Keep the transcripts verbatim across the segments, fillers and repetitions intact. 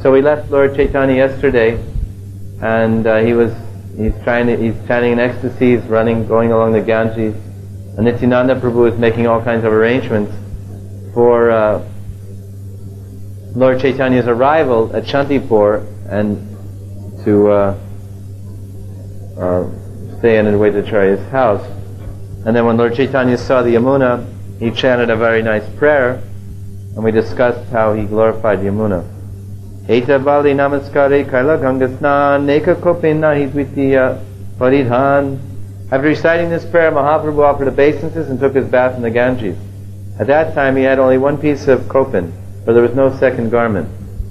So we left Lord Chaitanya yesterday, and uh, he was he's trying to he's chanting in ecstasy, he's running, going along the Ganges, and Nityananda Prabhu is making all kinds of arrangements for uh, Lord Chaitanya's arrival at Shantipur and to uh, uh, stay in Advaita Acharya's house. And then when Lord Chaitanya saw the Yamuna, he chanted a very nice prayer, and we discussed how he glorified Yamuna. Eta Bali Namaskare Kaila Gangasnan Neka Kopina Hidvitiya Paridhan. After reciting this prayer, Mahaprabhu offered obeisances and took his bath in the Ganges. At that time he had only one piece of kopin, for there was no second garment.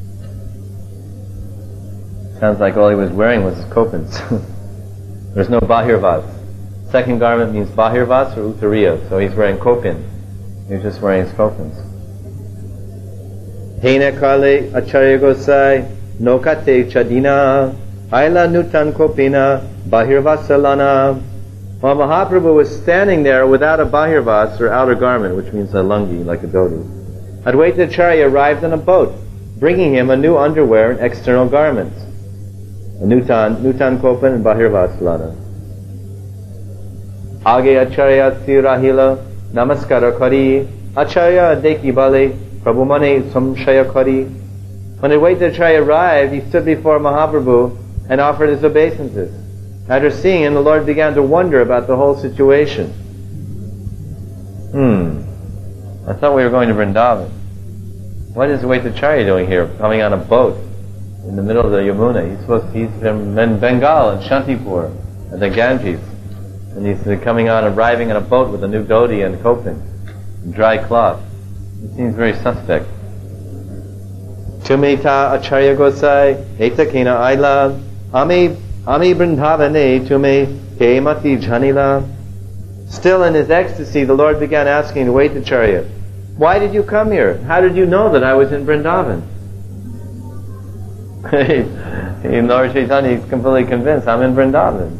Sounds like all he was wearing was his kopins. There's no bahirvas. Second garment means bahirvas or uttariya, so he's wearing kopin. He was just wearing his kopins. Hena kale acharya gosai nokate chadina aila nutan kopina bahirvasalana. While Mahaprabhu was standing there without a bahirvas or outer garment, which means a lungi, like a dhoti, Advaita Acharya arrived on a boat, bringing him a new underwear and external garments. A nutan, nutan kopan and bahirvasalana. Age Acharya Sirahila Namaskara Kari Acharya Deki Bale Prabhumane Samshaya Kari. When Advaita Acharya arrived, he stood before Mahaprabhu and offered his obeisances. After seeing him, the Lord began to wonder about the whole situation. Hmm. I thought we were going to Vrindavan. What is Advaita Acharya doing here, coming on a boat in the middle of the Yamuna? He's supposed to, he's from Bengal and Shantipur at the Ganges. And he's coming on, arriving on a boat with a new dhoti and kopin, and dry cloth. It seems very suspect. Tumeta Acharya Gosai, Eta Kena Aila, Ami Ami Brindhavane Tume Kemati Janila. Still in his ecstasy, the Lord began asking Advaita Acharya, why did you come here? How did you know that I was in Vrindavan? In Lord Chaitanya, he's completely convinced, I'm in Vrindavan.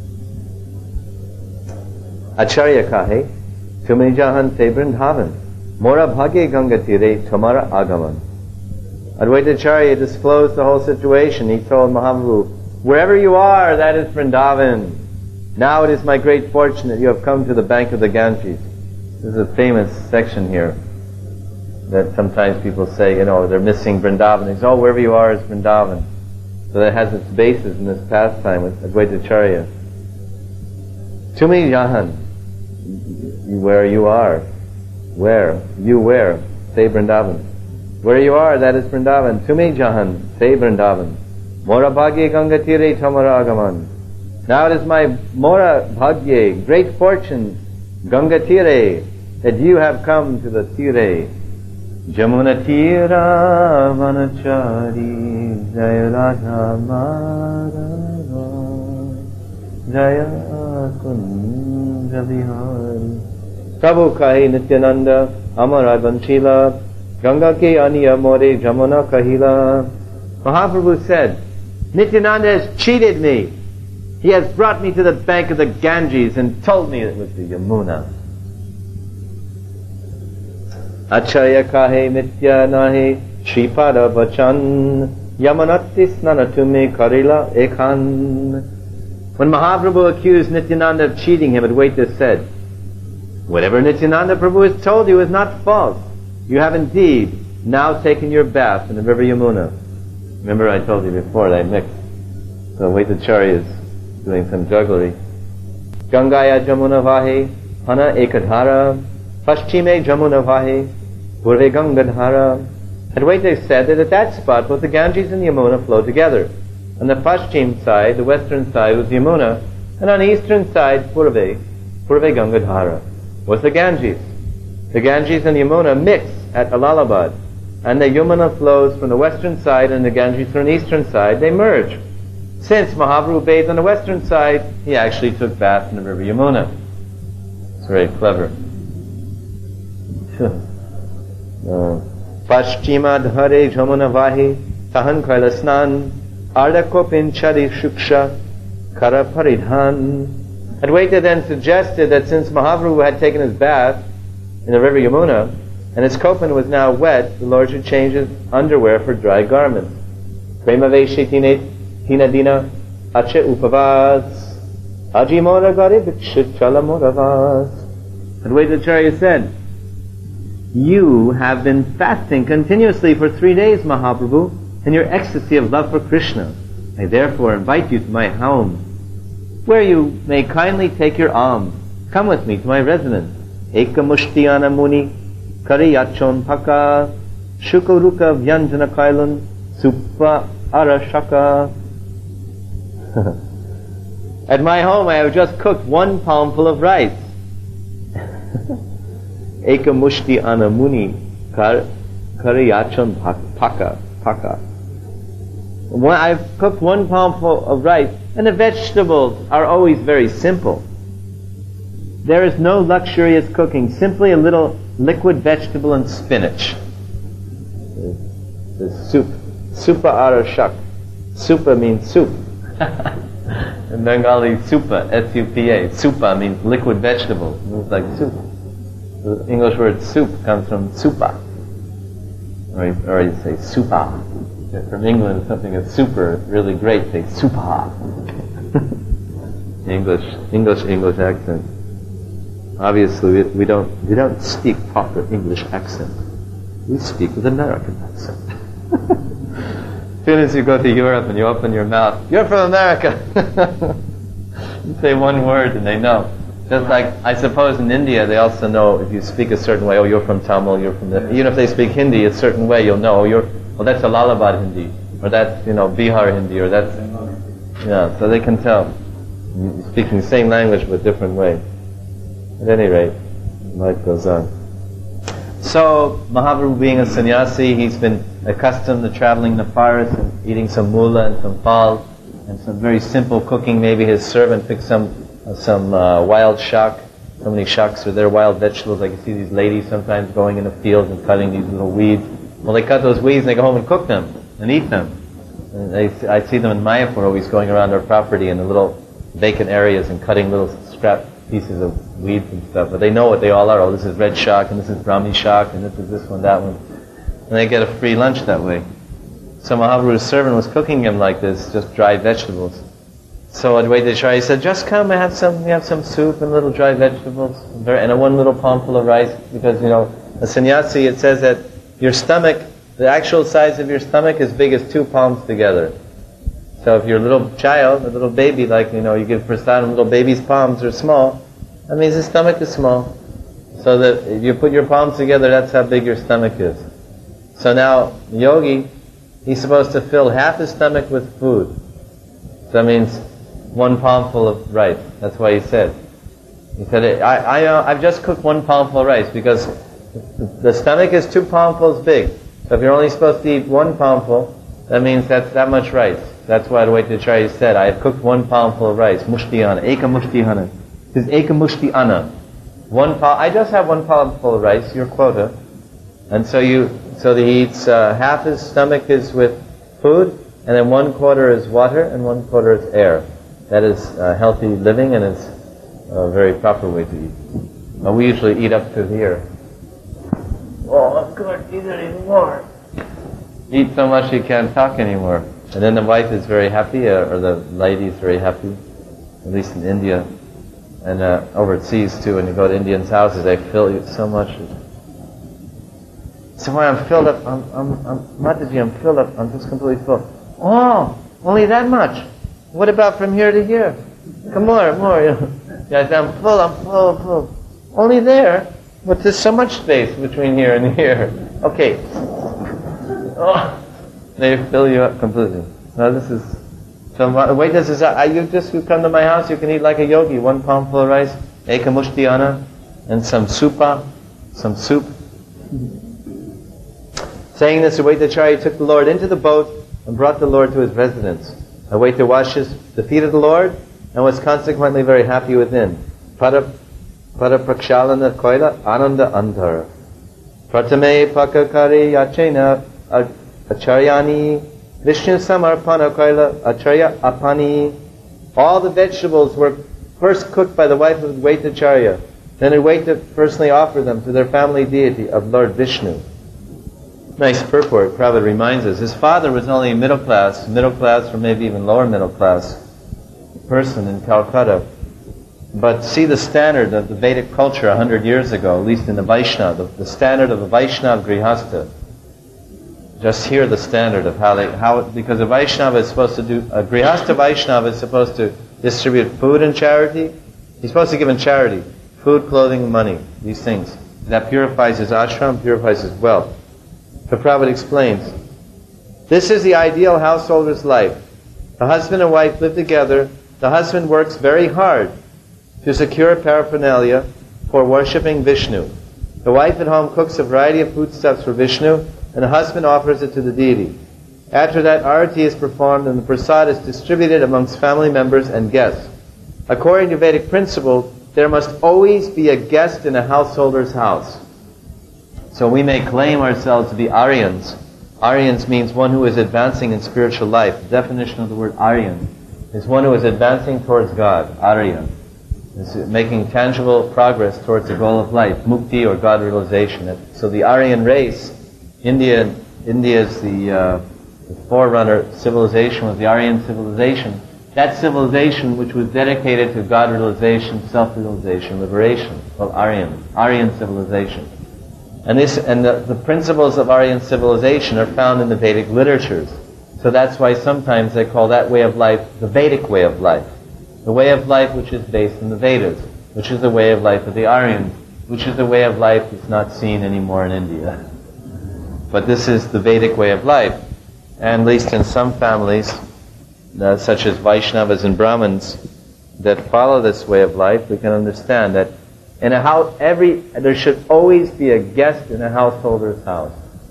Acharya kahe, tumhe jahan te Vrindavan, mora bhagye ganga tire tumara agaman. Advaita Acharya disclosed the whole situation. He told Mahaprabhu, wherever you are, that is Vrindavan. Now it is my great fortune that you have come to the bank of the Ganges. This is a famous section here that sometimes people say, you know, they're missing Vrindavan. They say, oh, wherever you are is Vrindavan. So that has its basis in this pastime with Advaita Acharya. Tumi Jahan, where you are. Where? You where? Say Vrindavan. Where you are, that is Vrindavan. Tumi Jahan, say Vrindavan. Mora bhagye ganga tire tamara agaman. Now it is my mora bhagye, great fortune, ganga tire, that you have come to the tire. Jamuna tira vanachari jaya radha madhava jaya kunja vihari. Prabhu kahi Nityananda amara vanchila ganga ke aniya more jamuna kahila. Mahaprabhu said, Nityananda has cheated me. He has brought me to the bank of the Ganges and told me it was the Yamuna. Acharya kahe mitya nahe Shripada vachan Yamanati snanatume karila ekhan. When Mahaprabhu accused Nityananda of cheating him, Advaita said, whatever Nityananda Prabhu has told you is not false. You have indeed now taken your bath in the river Yamuna. Remember I told you before they mixed. So Advaita Acharya is doing some jugglery. Gangaya Jamuna Vahe Hana Ekadhara Paschime Jamuna Vahe Purve Gangadhara. Advaita said that at that spot both the Ganges and the Yamuna flow together. On the Paschim side, the western side, was Yamuna, and on the eastern side, Purve, Purve Gangadhara, was the Ganges. The Ganges and the Yamuna mix at Allahabad, and the Yamuna flows from the western side and the Ganges from the eastern side. They merge. Since Mahaprabhu bathed on the western side, he actually took bath in the river Yamuna. It's very clever. Paschima dhare jamuna vahi tahan kaila snan arda kopin chari shuksha kara paridhan. Advaita then suggested that since Mahaprabhu had taken his bath in the river Yamuna and his kopin was now wet, the Lord should change his underwear for dry garments. Premaveshe tine tina dina ache upavas. Aji mora gari bikshit chala moravas. Advaita Acharya said, you have been fasting continuously for three days, Mahaprabhu, in your ecstasy of love for Krishna. I therefore invite you to my home, where you may kindly take your alms. Come with me to my residence. Eka mushtiyana muni, kariyachon paka, shukaruka vyanjana kailun, supa arashaka. At my home I have just cooked one palmful of rice. Eka mushti anamuni kariyachon paka paka. I've cooked one palmful of rice, and the vegetables are always very simple. There is no luxurious cooking, simply a little liquid vegetable and spinach. The soup, supa arashak. Supa means soup. In Bengali, supa, S U P A. Supa means liquid vegetable. It means like soup. The English word soup comes from supa. Or you, or you say supa. From England, something is super, really great, say supa. English, English, English accent. Obviously, we, we don't we don't speak proper English accent. We speak with American accent. As soon as you go to Europe and you open your mouth, you're from America. You say one word and they know. Just like, I suppose in India they also know if you speak a certain way, oh, you're from Tamil, you're from the... Even if they speak Hindi a certain way, you'll know, oh, you're... Well, that's Allahabad Hindi, or that's, you know, Bihar Hindi, or that's... Yeah, so they can tell. You're speaking the same language but different way. At any rate, life goes on. So, Mahaprabhu being a sannyasi, he's been accustomed to traveling in the forest and eating some mula and some phal and some very simple cooking. Maybe his servant picked some uh, some uh, wild shak. So many shaks are there, wild vegetables. Like you see these ladies sometimes going in the fields and cutting these little weeds. Well, they cut those weeds and they go home and cook them and eat them. And they, I see them in Mayapur always going around their property in the little vacant areas and cutting little scrap pieces of weeds and stuff. But they know what they all are. Oh, this is red shak, and this is Brahmi shak, and this is this one, that one. And they get a free lunch that way. So Mahaprabhu's servant was cooking him like this, just dried vegetables. So Advaita Acharya said, just come and have some, we have some soup and little dried vegetables, and a one little palmful of rice, because, you know, a sannyasi, it says that your stomach, the actual size of your stomach is big as two palms together. So if you're a little child, a little baby, like, you know, you give prasadam, little baby's palms are small, that means his stomach is small. So that if you put your palms together, that's how big your stomach is. So now, yogi, he's supposed to fill half his stomach with food. So that means one palmful of rice. That's why he said. He said, I, I, uh, I've just cooked one palmful of rice because the stomach is two palmfuls big. So if you're only supposed to eat one palmful, that means that's that much rice. That's why Advaita Acharya said, I have cooked one palmful of rice. Mushtiyana, eka mushtiyana. This is eka mushtiyana. One palm, I just have one palmful of rice, your quota. And so you, so that he eats, uh, half his stomach is with food, and then one quarter is water, and one quarter is air. That is uh, healthy living, and it's a very proper way to eat. Uh, we usually eat up to here. Oh, I'm good, eat any more. Eat so much you can't talk anymore. And then the wife is very happy, uh, or the lady is very happy, at least in India. And uh, overseas too, when you go to Indians' houses, they fill you so much. So when I'm filled up, I'm, I'm, I'm, Mataji, I'm filled up, I'm just completely full. Oh, only that much. What about from here to here? Come more, more. Yeah, I said, I'm full, I'm full, I'm full. Only there, but there's so much space between here and here. Okay. Oh, they fill you up completely. Now this is, so wait, this is, uh, you just, you come to my house, you can eat like a yogi, one palmful of rice, eka mushtiyana, and some supa, some soup. Saying this, Advaita Acharya took the Lord into the boat and brought the Lord to his residence. Advaita washed the feet of the Lord and was consequently very happy within. Pada pada prakshalana koila ananda andhara. Pratame pakakari yachena acharyani Vishnu samarpana koila acharya apani. All the vegetables were first cooked by the wife of Advaita Acharya. Then Advaita personally offered them to their family deity of Lord Vishnu. Nice purport. Prabhupada reminds us his father was only a middle class, middle class or maybe even lower middle class person in Calcutta. But see the standard of the Vedic culture a hundred years ago, at least in the Vaishnava, the, the standard of the Vaishnava Grihastha. Just hear the standard of how they, how, because a Vaishnava is supposed to do, a Grihastha Vaishnava is supposed to distribute food and charity. He's supposed to give in charity, food, clothing, and money, these things. That purifies his ashram, purifies his wealth. The Prabhupada explains, this is the ideal householder's life. The husband and wife live together. The husband works very hard to secure paraphernalia for worshipping Vishnu. The wife at home cooks a variety of foodstuffs for Vishnu, and the husband offers it to the deity. After that, arati is performed and the prasad is distributed amongst family members and guests. According to Vedic principles, there must always be a guest in a householder's house. So we may claim ourselves to be Aryans. Aryans means one who is advancing in spiritual life. The definition of the word Aryan is one who is advancing towards God, Arya. Is making tangible progress towards the goal of life, mukti or God realization. So the Aryan race, India, India is the, uh, the forerunner civilization, was the Aryan civilization. That civilization which was dedicated to God realization, self-realization, liberation, called Aryan, Aryan civilization. And this and the, the principles of Aryan civilization are found in the Vedic literatures. So that's why sometimes they call that way of life the Vedic way of life. The way of life which is based in the Vedas, which is the way of life of the Aryans, which is the way of life that's not seen anymore in India. But this is the Vedic way of life. And at least in some families, uh, such as Vaishnavas and Brahmins, that follow this way of life, we can understand that in a house, every there should always be a guest in a householder's house.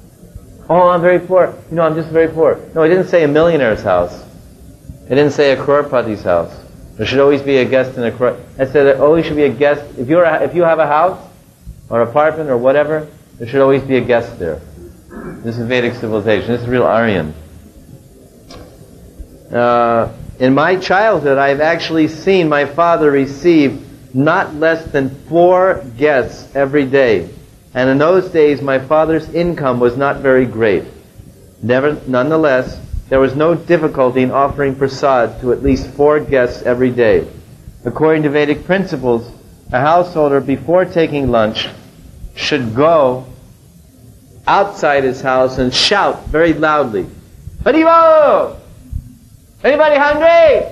Oh, I'm very poor. You know, I'm just very poor. No, it didn't say a millionaire's house. It didn't say a crorepati's house. There should always be a guest in a crore. It said there always should be a guest. If you're a, if you have a house or apartment or whatever, there should always be a guest there. This is Vedic civilization. This is real Aryan. Uh, in my childhood, I've actually seen my father receive not less than four guests every day. And in those days, my father's income was not very great. Never, nonetheless, there was no difficulty in offering prasad to at least four guests every day. According to Vedic principles, a householder, before taking lunch, should go outside his house and shout very loudly, "Haribo! Anybody hungry?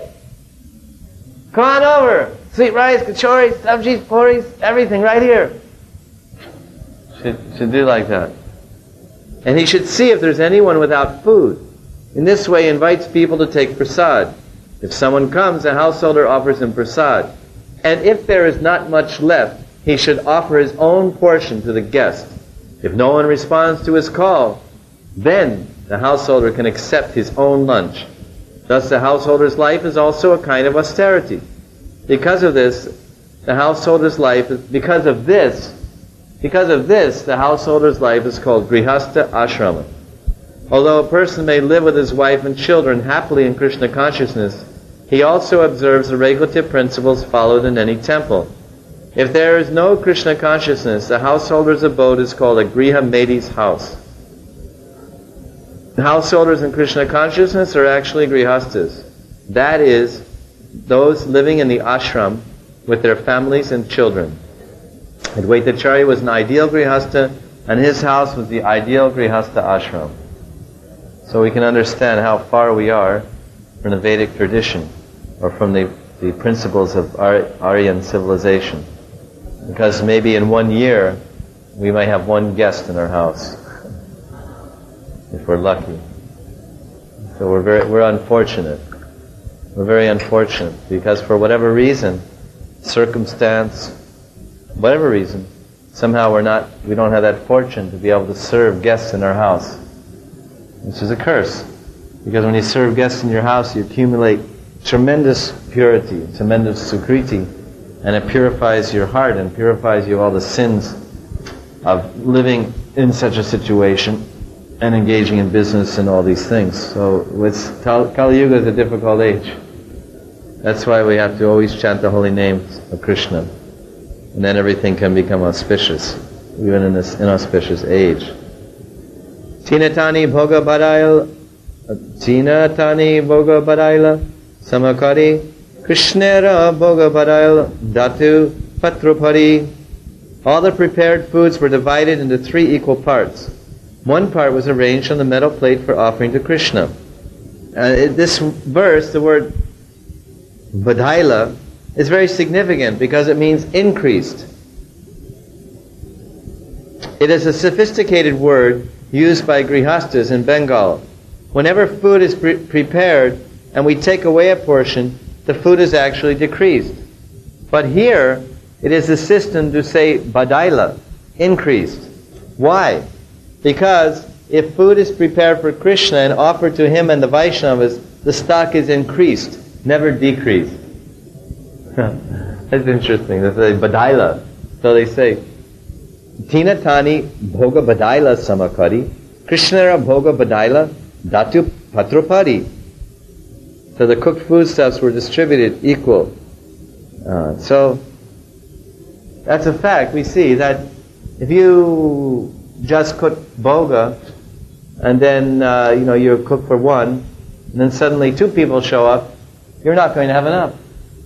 Come on over. Sweet rice, kachoris, sabjis, puris, everything right here." Should, should do like that. And he should see if there's anyone without food. In this way, he invites people to take prasad. If someone comes, a householder offers him prasad. And if there is not much left, he should offer his own portion to the guest. If no one responds to his call, then the householder can accept his own lunch. Thus, the householder's life is also a kind of austerity. Because of this, the householder's life is, because of this, because of this, the householder's life is called Grihastha Ashrama. Although a person may live with his wife and children happily in Krishna consciousness, he also observes the regulative principles followed in any temple. If there is no Krishna consciousness, the householder's abode is called a Griha Medi's house. The householders in Krishna consciousness are actually Grihasthas. That is, those living in the ashram with their families and children. Advaitacharya was an ideal Grihastha, and his house was the ideal Grihastha ashram. So we can understand how far we are from the Vedic tradition, or from the, the principles of Ar- Aryan civilization. Because maybe in one year, we might have one guest in our house, if we're lucky. So we're very, we're unfortunate. We're very unfortunate, because for whatever reason, circumstance, whatever reason, somehow we're not, we don't have that fortune to be able to serve guests in our house. Which is a curse. Because when you serve guests in your house, you accumulate tremendous purity, tremendous sukriti, and it purifies your heart and purifies you of all the sins of living in such a situation and engaging in business and all these things. So it's, Kali Yuga is a difficult age. That's why we have to always chant the holy names of Krishna. And then everything can become auspicious, even in this inauspicious age. Tinatani bhoga badail, Tinatani bhoga badaila, samakari, Krishnera bhoga badail, datu patrupari. All the prepared foods were divided into three equal parts. One part was arranged on the metal plate for offering to Krishna. Uh, it, this verse, the word badaila, is very significant because it means increased. It is a sophisticated word used by grihastas in Bengal. Whenever food is pre- prepared and we take away a portion, the food is actually decreased. But here, it is a system to say badaila, increased. Why? Because if food is prepared for Krishna and offered to him and the Vaishnavas, the stock is increased, never decreased. That's interesting. They say badaila. So they say, Tinatani bhoga badaila samakari, Krishnara bhoga badaila datu patrupari. So the cooked foodstuffs were distributed equal. Uh, so that's a fact. We see that if you just cook bhoga and then uh, you know you cook for one, and then suddenly two people show up, you're not going to have enough.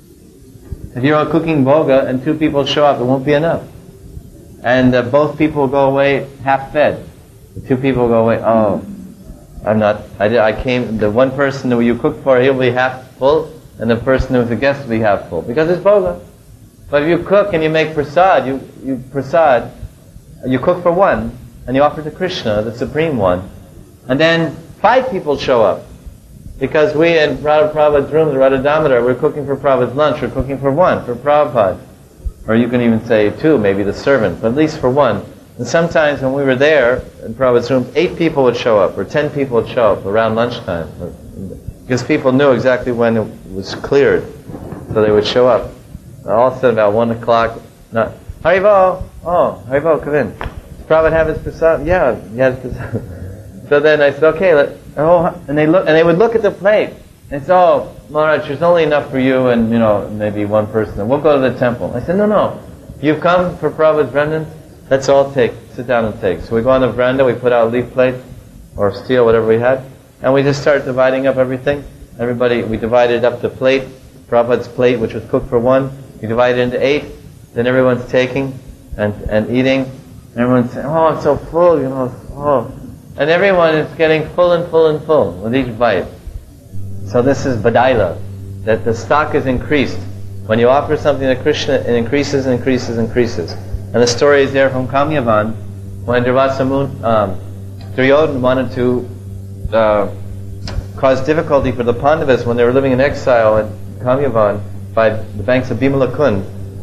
If you're cooking bhoga and two people show up, it won't be enough. And uh, both people go away half fed. The two people go away, oh, I'm not, I, did, I came, the one person who you cooked for, he'll be half full, and the person who's a guest will be half full. Because it's bhoga. But if you cook and you make prasad, you, you prasad, you cook for one, and you offer to Krishna, the Supreme One, and then five people show up. Because we in Radha Prabhupada's rooms, Radha Damodar, we're cooking for Prabhupada's lunch, we're cooking for one, for Prabhupada. Or you can even say two, maybe the servant, but at least for one. And sometimes when we were there in Prabhupada's rooms, eight people would show up, or ten people would show up around lunchtime. Because people knew exactly when it was cleared, so they would show up. And all of a sudden, about one o'clock, not, Haribo! Oh, Haribo, come in. Does Prabhupada have his prasad? Yeah, he has prasad. So then I said, okay, let, oh, and they look, and they would look at the plate. And say, oh, Maharaj, there's only enough for you and, you know, maybe one person. And we'll go to the temple. I said, no, no. You've come for Prabhupada's Vrindan? Let's all take. Sit down and take. So we go on the veranda, we put out leaf plates, or steel, whatever we had, and we just start dividing up everything. Everybody, we divided up the plate, Prabhupada's plate, which was cooked for one. We divided it into eight. Then everyone's taking and, and eating. And everyone's saying, oh, it's so full, you know, oh. And everyone is getting full and full and full with each bite. So this is badaila, that the stock is increased. When you offer something to Krishna, it increases, increases, increases. And the story is there from Kamyavan, when Durvasa Mun, um, Duryodhana wanted to uh, cause difficulty for the Pandavas when they were living in exile in Kamyavan by the banks of Bimala Kund.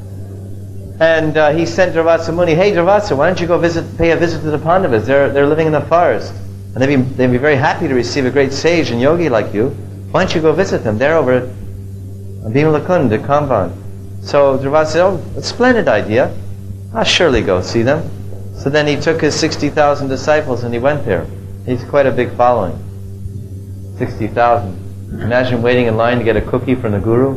And uh, he sent Durvasa Muni, hey Durvasa, why don't you go visit, pay a visit to the Pandavas? They're, they're living in the forest. And they'd be, they'd be very happy to receive a great sage and yogi like you. Why don't you go visit them? They're over at Bimala Kund, at Kamban. So Durvasa said, oh, a splendid idea. I'll surely go see them. So then he took his sixty thousand disciples and he went there. He's quite a big following. sixty thousand. Imagine waiting in line to get a cookie from the Guru.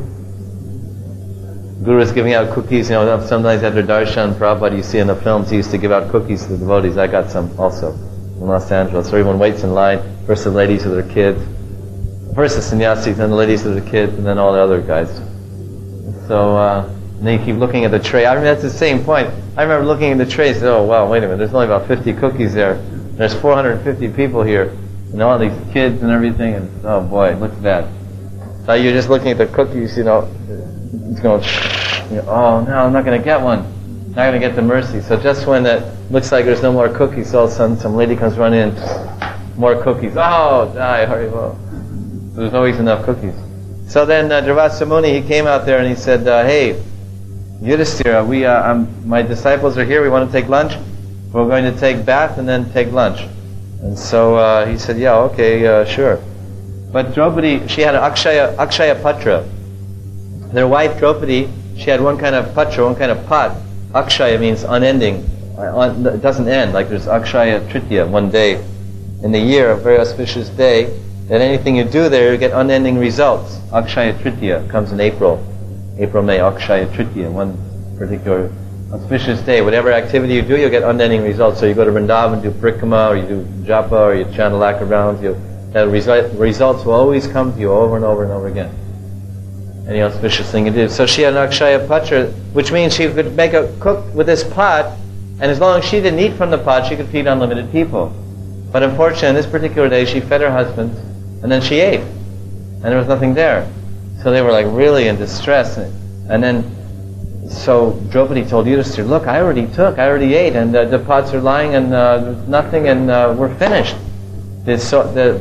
The Guru is giving out cookies, you know, sometimes after Darshan, Prabhupada, you see in the films, he used to give out cookies to the devotees. I got some also in Los Angeles. So everyone waits in line. First the ladies with their kids. First the sannyasis, then the ladies with their kids, and then all the other guys. So, uh, and then you keep looking at the tray. I mean, that's the same point. I remember looking at the tray and said, oh, wow, wait a minute, there's only about fifty cookies there. There's four hundred fifty people here, and all these kids and everything, and oh boy, it looks bad. So you're just looking at the cookies, you know, it's going, you know, oh, no, I'm not going to get one. I'm not going to get the mercy. So just when it looks like there's no more cookies, all of a sudden some lady comes running in, more cookies. Oh, die, hurry, well. There's always enough cookies. So then uh, Durvasa Muni, he came out there and he said, uh, hey, Yudhisthira, we, uh, um, my disciples are here, we want to take lunch. We're going to take bath and then take lunch. And so uh, he said, yeah, okay, uh, sure. But Draupadi, she had an Akshaya, Akshaya Patra. Their wife Draupadi, she had one kind of patra, one kind of pot. Akshaya means unending. It doesn't end, like there's Akshaya Tritiya, one day in the year, a very auspicious day, that anything you do there, you get unending results. Akshaya Tritiya comes in April. April, May, Akshaya Tritiya, one particular auspicious day. Whatever activity you do, you'll get unending results. So you go to Vrindavan, do Prikrama, or you do Japa, or you chant a lakh of rounds, you, that resu- results will always come to you over and over and over again. Any auspicious thing you do. So she had an Akshaya Patra, which means she could make a cook with this pot, and as long as she didn't eat from the pot, she could feed unlimited people. But unfortunately, on this particular day, she fed her husband, and then she ate, and there was nothing there. So they were like really in distress. And then, so Draupadi told Yudhishthira, look, I already took, I already ate, and uh, the pots are lying, and uh, there's nothing, and uh, we're finished. The, so, the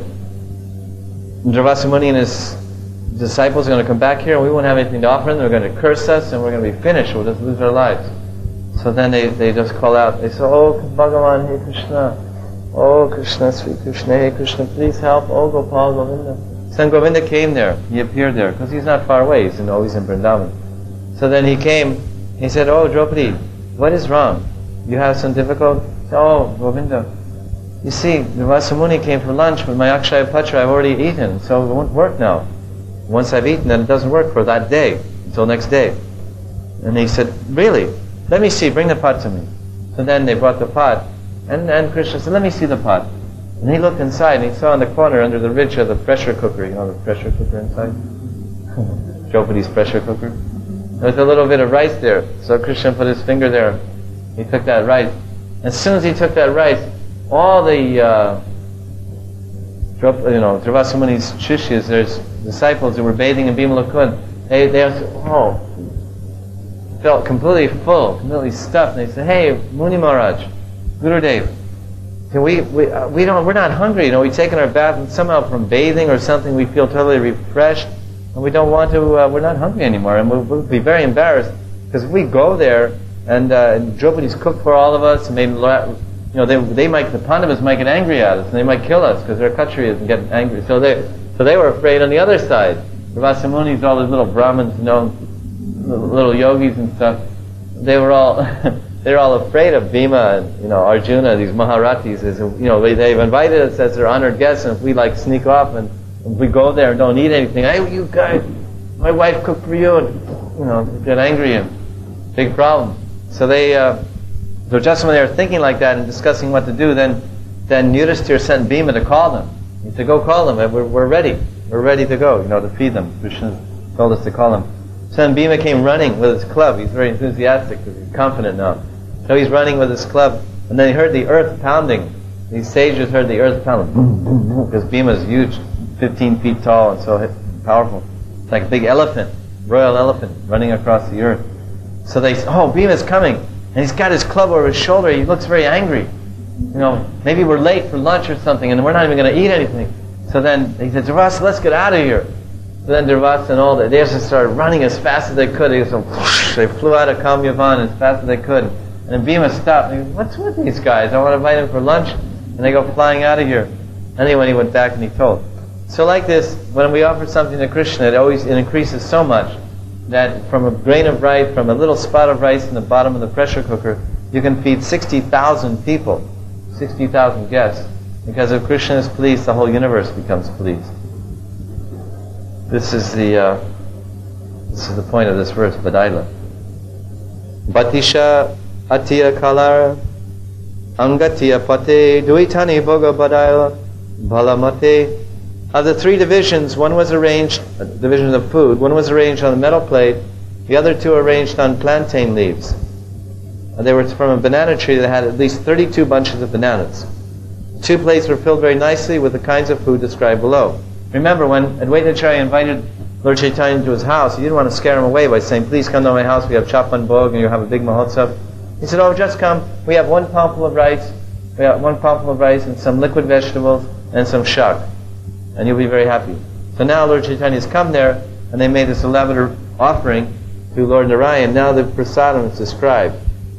Durvasa Muni and his disciples are going to come back here, and we won't have anything to offer them. They're going to curse us, and we're going to be finished. We'll just lose our lives. So then they, they just call out. They say, oh, Bhagavan, hey Krishna. Oh, Krishna, sweet Krishna, hey Krishna, please help. Oh, Gopal, Govinda. So then Govinda came there. He appeared there, because he's not far away. He's in, always in Vrindavan. So then he came. He said, oh, Draupadi, what is wrong? You have some difficulty? Oh, Govinda, you see, Durvasa Muni came for lunch with my Akshaya Patra. I've already eaten, so it won't work now. Once I've eaten, then it doesn't work for that day, until next day. And he said, really? Let me see, bring the pot to me. So then they brought the pot, and, and Krishna said, let me see the pot. And he looked inside, and he saw in the corner under the ridge of the pressure cooker, you know the pressure cooker inside? Draupadi's pressure cooker. There was a little bit of rice there. So Krishna put his finger there. He took that rice. As soon as he took that rice, all the, uh, you know, Durvasa Muni's Shishyas, there's disciples who were bathing in Bhimala Kund, they, they oh, felt completely full, completely stuffed. And they said, hey, Muni Maharaj, Gurudev, can we, we, uh, we don't, we're not hungry, you know, we've taken our bath and somehow from bathing or something we feel totally refreshed, and we don't want to, uh, we're not hungry anymore, and we'll, we'll be very embarrassed, because if we go there, and, uh, and Draupadi's cooked for all of us, and they, you know, they, they might, the Pandavas might get angry at us, and they might kill us, because they're Kshatriyas and get angry. So they, so they were afraid on the other side. Durvasa Munis, all those little Brahmins, you know, little yogis and stuff, they were all, they were all afraid of Bhima and, you know, Arjuna, these Maharatis, as, you know, they, they've invited us as their honored guests, and if we like sneak off and if we go there and don't eat anything, hey, you guys, my wife cooked for you, and, you know, get angry and big problem. So they, uh, so just when they were thinking like that and discussing what to do, then, then Yudhishthira sent Bhima to call them. He said, go call them, we're, we're ready, we're ready to go, you know, to feed them. Krishna told us to call them. So then Bhima came running with his club. He's very enthusiastic because he's confident now. So he's running with his club, and then he heard the earth pounding. These sages heard the earth pounding, boom, boom, boom, because Bhima's huge, fifteen feet tall and so powerful. It's like a big elephant, royal elephant, running across the earth. So they said, oh, Bhima's coming, and he's got his club over his shoulder. He looks very angry. You know, maybe we're late for lunch or something, and we're not even going to eat anything. So then he said, Durvasa, let's get out of here. So then Durvasa and all that, they just started running as fast as they could. They, so, whoosh, they flew out of Kamyavan as fast as they could. And then Bhima stopped. And he goes, what's with these guys? I want to invite them for lunch. And they go flying out of here. Anyway, he went back and he told. So like this, when we offer something to Krishna, it always it increases so much that from a grain of rice, from a little spot of rice in the bottom of the pressure cooker, you can feed sixty thousand people, sixty thousand guests. Because if Krishna is pleased, the whole universe becomes pleased. This is the uh, this is the point of this verse, Badaila. Batisha Atiya Kalara Angatiya Pate Duitani Bhoga Badaila Balamate. Of the three divisions, one was arranged, uh, divisions of food, one was arranged on a metal plate, the other two arranged on plantain leaves. And they were from a banana tree that had at least thirty-two bunches of bananas. Two plates were filled very nicely with the kinds of food described below. Remember, when Advaita Acharya invited Lord Chaitanya to his house, he didn't want to scare him away by saying, please come to my house, we have Chapan Bhog and you have a big Mahotsav. He said, oh, just come, we have one palmful of rice, we have one palmful of rice and some liquid vegetables and some shak, and you'll be very happy. So now Lord Chaitanya has come there, and they made this elaborate offering to Lord Narayan. Now the prasadam is described.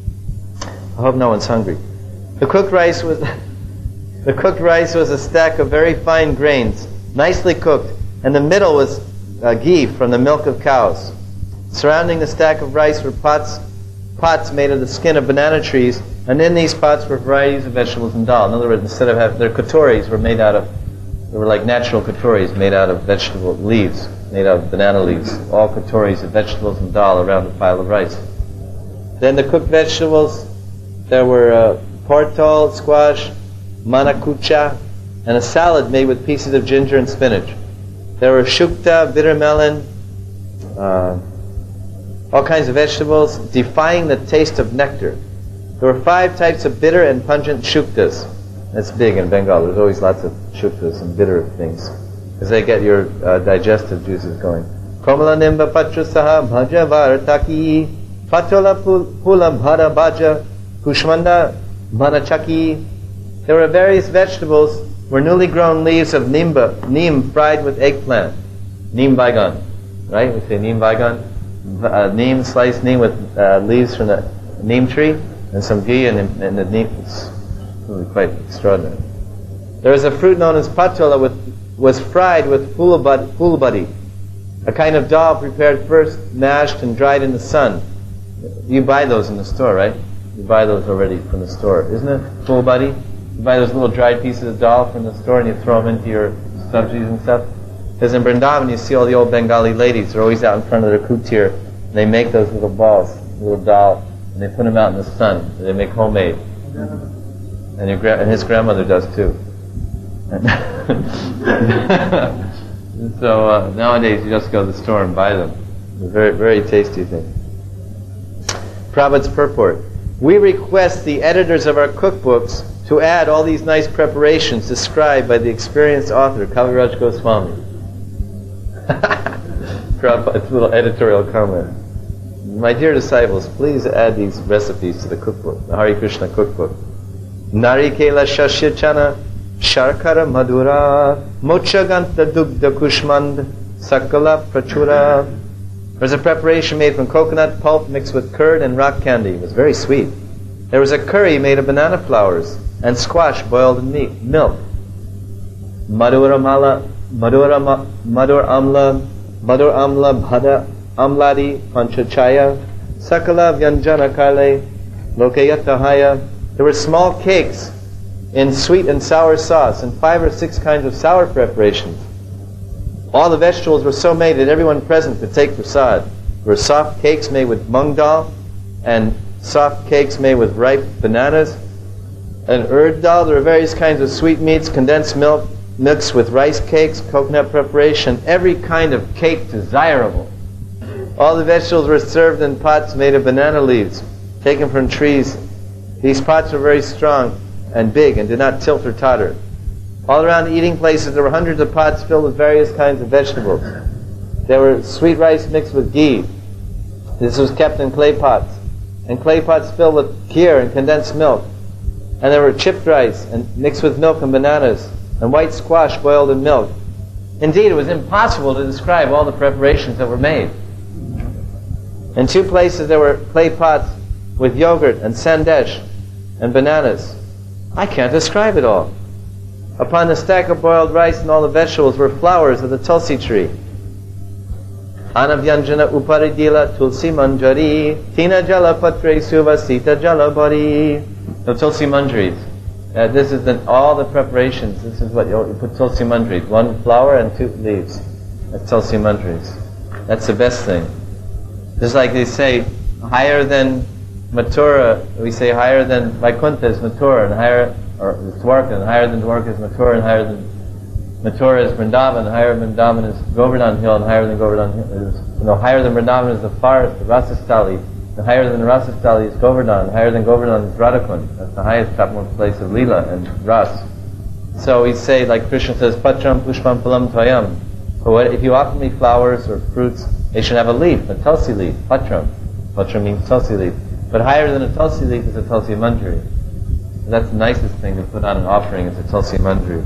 I hope no one's hungry. The cooked rice was the cooked rice was a stack of very fine grains, nicely cooked, and the middle was uh, ghee from the milk of cows. Surrounding the stack of rice were pots, pots made of the skin of banana trees, and in these pots were varieties of vegetables and dal. In other words, instead of having their katoris were made out of, they were like natural katoris made out of vegetable leaves, made out of banana leaves. All katoris of vegetables and dal around the pile of rice. Then the cooked vegetables, there were uh, portol, squash, manakucha, and a salad made with pieces of ginger and spinach. There were shukta, bitter melon, uh, all kinds of vegetables, defying the taste of nectar. There were five types of bitter and pungent shuktas. That's big in Bengal. There's always lots of shuktas and bitter things, because they get your uh, digestive juices going. Komala nimba patrasaha bhaja vartaki patola pula bhara bhaja kushmanda manachaki. There were various vegetables, were newly grown leaves of nimba, neem fried with eggplant. Neem baigan, right? We say neem baigan. Uh, neem, sliced neem with uh, leaves from the neem tree and some ghee and, and the neem. It's really quite extraordinary. There was a fruit known as patola, with was fried with pulabadi, a kind of dal prepared first, mashed and dried in the sun. You buy those in the store, right? You buy those already from the store, isn't it? Pulabadi. You buy those little dried pieces of dal from the store and you throw them into your sabjis and stuff. Because in Vrindavan you see all the old Bengali ladies, they're always out in front of their kutir, and they make those little balls, little dal, and they put them out in the sun. They make homemade. And, your gra- and his grandmother does too. So uh, nowadays you just go to the store and buy them. They're very, very tasty thing. Prabhupada's purport. We request the editors of our cookbooks to add all these nice preparations described by the experienced author, Kaviraj Goswami. Prabhupada's little editorial comment. My dear disciples, please add these recipes to the cookbook, the Hare Krishna cookbook. Narikela Shashyachana Sharkara Madhura Mochaganta Dugdha Kushmand Sakala Prachura. There's a preparation made from coconut pulp mixed with curd and rock candy. It was very sweet. There was a curry made of banana flowers and squash boiled in meat, milk. Madhura Mala Madhura ma, Madhur Amla Madhur Amla Bhada Amladi Panchachaya Sakala Vyanjana Kale Lokayatahaya. There were small cakes in sweet and sour sauce and five or six kinds of sour preparations. All the vegetables were so made that everyone present could take prasad. There were soft cakes made with mung dal and soft cakes made with ripe bananas and urd dal. There were various kinds of sweetmeats, condensed milk, mixed with rice cakes, coconut preparation, every kind of cake desirable. All the vegetables were served in pots made of banana leaves, taken from trees. These pots were very strong and big and did not tilt or totter. All around the eating places there were hundreds of pots filled with various kinds of vegetables. There were sweet rice mixed with ghee. This was kept in clay pots. And clay pots filled with kheer and condensed milk. And there were chipped rice and mixed with milk and bananas, and white squash boiled in milk. Indeed, it was impossible to describe all the preparations that were made. In two places there were clay pots with yogurt and sandesh and bananas. I can't describe it all. Upon the stack of boiled rice and all the vegetables were flowers of the tulsi tree. Anavyanjana uparidila tulsi manjari tina jala patre suvasita jala bari. The tulsi manjaris. Uh, this is the, all the preparations. This is what you, you put tulsi manjaris. One flower and two leaves. That's tulsi manjaris. That's the best thing. Just like they say, higher than Mathura, we say higher than Vaikuntha is Mathura, and higher, or Dwarka, and higher than Dwarka is Mathura, and higher than Mathura is Vrindavan, and higher than Vrindavan is Govardhan Hill, and higher than Govardhan Hill is, you know, higher than Vrindavan is the forest, the Rasastali, and higher than Rasastali is Govardhan, and higher than Govardhan is Radhakund. That's the highest topmost place of Leela and Ras. So we say, like Krishna says, Patram Pushpam Phalam Tvayam. So what, if you offer me flowers or fruits, they should have a leaf, a tulsi leaf, Patram. Patram means tulsi leaf. But higher than a tulsi leaf is a tulsi manjari. And that's the nicest thing to put on an offering, is a tulsi manjari.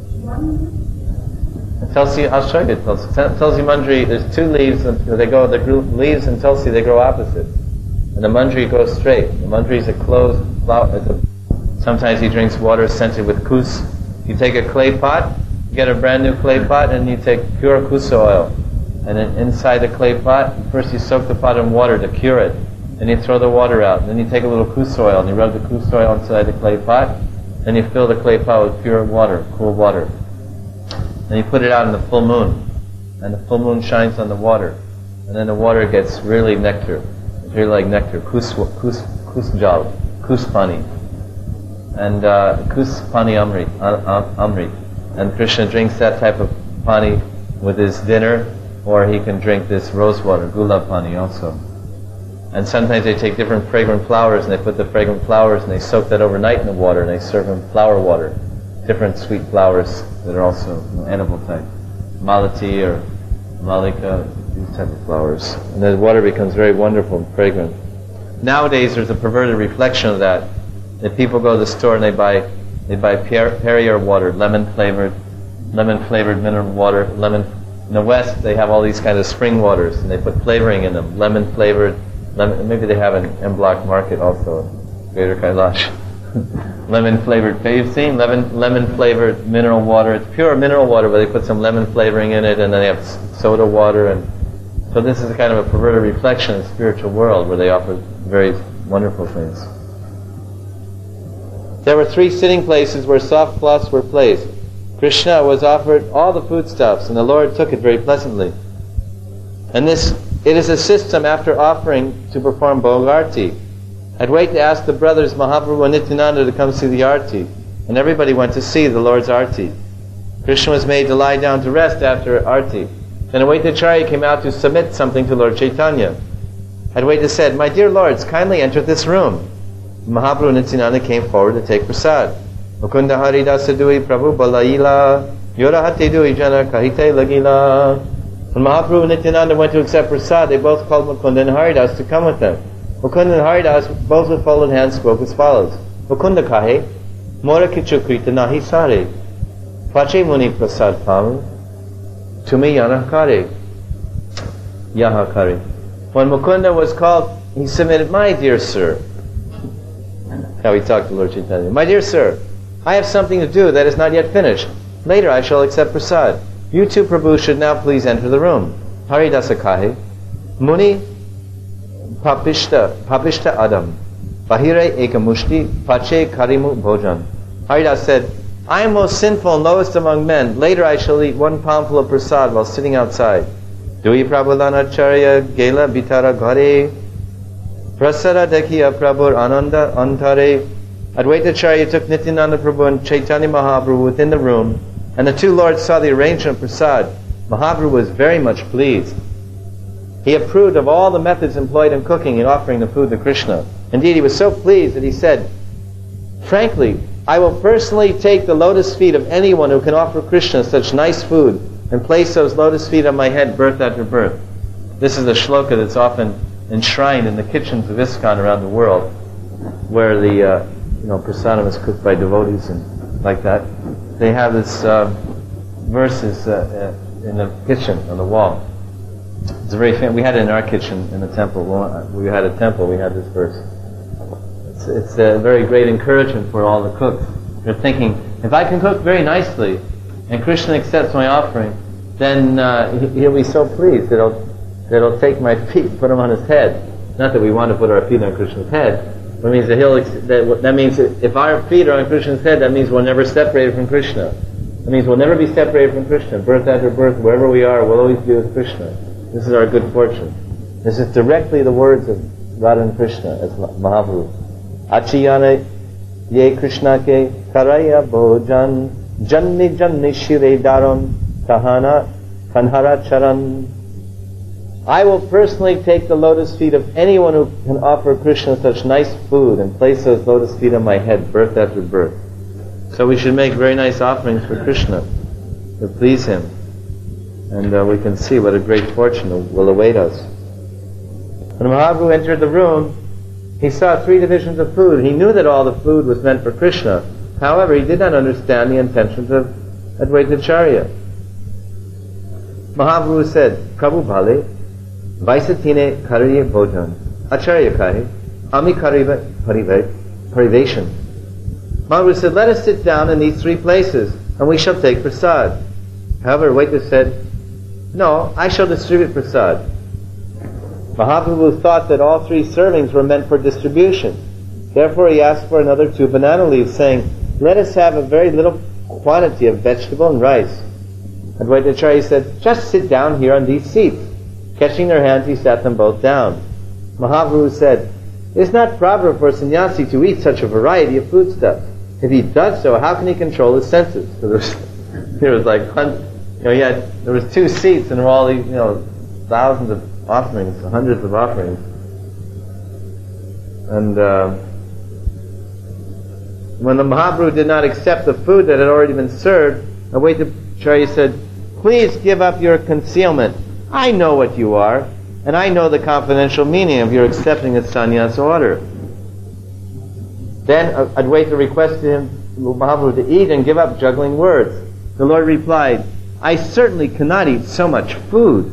A tulsi, I'll show you tulsi. Tulsi manjari, there's two leaves, and they go, the leaves and tulsi, they grow opposite. And the manjari goes straight. The manjari is a closed flower. It's a, sometimes he drinks water scented with kus. You take a clay pot, you get a brand new clay pot, and you take pure kusa oil. And then inside the clay pot, first you soak the pot in water to cure it. Then you throw the water out. And then you take a little kus oil and you rub the kus oil inside the clay pot. Then you fill the clay pot with pure water, cool water. Then you put it out in the full moon. And the full moon shines on the water. And then the water gets really nectar. very like nectar, kus, kus, kus jal, kus pani, and uh, kus pani amrit, uh, amrit. And Krishna drinks that type of pani with his dinner, or he can drink this rose water, gulab pani also. And sometimes they take different fragrant flowers and they put the fragrant flowers and they soak that overnight in the water and they serve them flower water. Different sweet flowers that are also, you know, edible type. Malati or malika, these type of flowers. And the water becomes very wonderful and fragrant. Nowadays there's a perverted reflection of that. That people go to the store and they buy they buy per- Perrier water, lemon flavored, lemon flavored mineral water, lemon. In the West they have all these kind of spring waters and they put flavoring in them, lemon flavored. Lemon, maybe they have an M Block Market also, Greater Kailash. Lemon flavored. You've seen lemon lemon flavored mineral water. It's pure mineral water, but they put some lemon flavoring in it, and then they have soda water, and so this is a kind of a perverted reflection of the spiritual world where they offer very wonderful things. There were three sitting places where soft cloths were placed. Krishna was offered all the foodstuffs, and the Lord took it very pleasantly. And this, it is a system after offering to perform Bhog Arti. Advaita asked the brothers Mahaprabhu and Nityananda to come see the Arti, and everybody went to see the Lord's Arti. Krishna was made to lie down to rest after Arti. Then Advaitacharya came out to submit something to Lord Chaitanya. Advaita said, "My dear lords, kindly enter this room." Mahaprabhu and Nityananda came forward to take prasad. Mukunda Haridasa Dui Prabhu Balaila Yorahati Dui Jana Kahite Lagila. When Mahaprabhu and Nityananda went to accept prasad, they both called Mukunda and Haridas to come with them. Mukunda and Haridas, both with folded hands, spoke as follows. Mukunda kahe, mora kichu krita nahi sare, pache muni prasad pamu, tumi yana kare, yaha kare. When Mukunda was called, he submitted, "My dear sir," how he talked to Lord Chaitanya, "My dear sir, I have something to do that is not yet finished. Later I shall accept prasad. You two Prabhu should now please enter the room." Haridasa kahe, muni Papishta, Papishta Adam, Bahire Ekamushti, Pache Karimu Bhojan. Haridas said, "I am most sinful and lowest among men. Later I shall eat one palmful of prasad while sitting outside." Dui Prabhulanacharya Gela Bitara Ghare, Prasara Dekhiya Prabhur Ananda Antare. Advaitacharya took Nityananda Prabhu and Chaitanya Mahaprabhu within the room, and the two lords saw the arrangement of prasad. Mahaprabhu was very much pleased. He approved of all the methods employed in cooking and offering the food to Krishna. Indeed, he was so pleased that he said, "Frankly, I will personally take the lotus feet of anyone who can offer Krishna such nice food and place those lotus feet on my head birth after birth." This is a shloka that's often enshrined in the kitchens of ISKCON around the world, where the uh, you know prasadam is cooked by devotees and like that. They have this uh, verses uh, uh, in the kitchen on the wall. It's a very famous. We had it in our kitchen in the temple. We had a temple. We had this verse. It's, it's a very great encouragement for all the cooks. They're thinking, if I can cook very nicely, and Krishna accepts my offering, then uh, he'll be so pleased that he'll that he'll take my feet and put them on his head. Not that we want to put our feet on Krishna's head, but it means that he'll. That, that means that if our feet are on Krishna's head, that means we're never separated from Krishna. That means we'll never be separated from Krishna. Birth after birth, wherever we are, we'll always be with Krishna. This is our good fortune. This is directly the words of Radha and Krishna as Mahaprabhu. Achiyane ye Krishna ke karaya bhojan janni janni shire daron kahana kanhara charan. I will personally take the lotus feet of anyone who can offer Krishna such nice food and place those lotus feet on my head birth after birth. So we should make very nice offerings for Krishna to please him. And uh, we can see what a great fortune will await us. When Mahaprabhu entered the room, he saw three divisions of food. He knew that all the food was meant for Krishna. However, he did not understand the intentions of Advaitacharya. Mahaprabhu said, "Prabhu Bhale, Vaisatine Kariye Bhojan, Acharya Kahe, Ami Kariva Parivation." Mahaprabhu said, "Let us sit down in these three places, and we shall take prasad." However, Advaita said, "No, I shall distribute prasad." Mahaprabhu thought that all three servings were meant for distribution. Therefore he asked for another two banana leaves, saying, "Let us have a very little quantity of vegetable and rice." Advaitacharya said, "Just sit down here on these seats." Catching their hands, he sat them both down. Mahaprabhu said, "It's not proper for a sannyasi to eat such a variety of foodstuffs. If he does so, how can he control his senses?" So there was, there was like, you know, he had, there was two seats, and there were all these, you know, thousands of offerings, hundreds of offerings. And uh, when the Mahaprabhu did not accept the food that had already been served, Advaitacharya said, "Please give up your concealment. I know what you are, and I know the confidential meaning of your accepting the sannyas order." Then Advaita requested him, Mahaprabhu, to eat and give up juggling words. The Lord replied, "I certainly cannot eat so much food."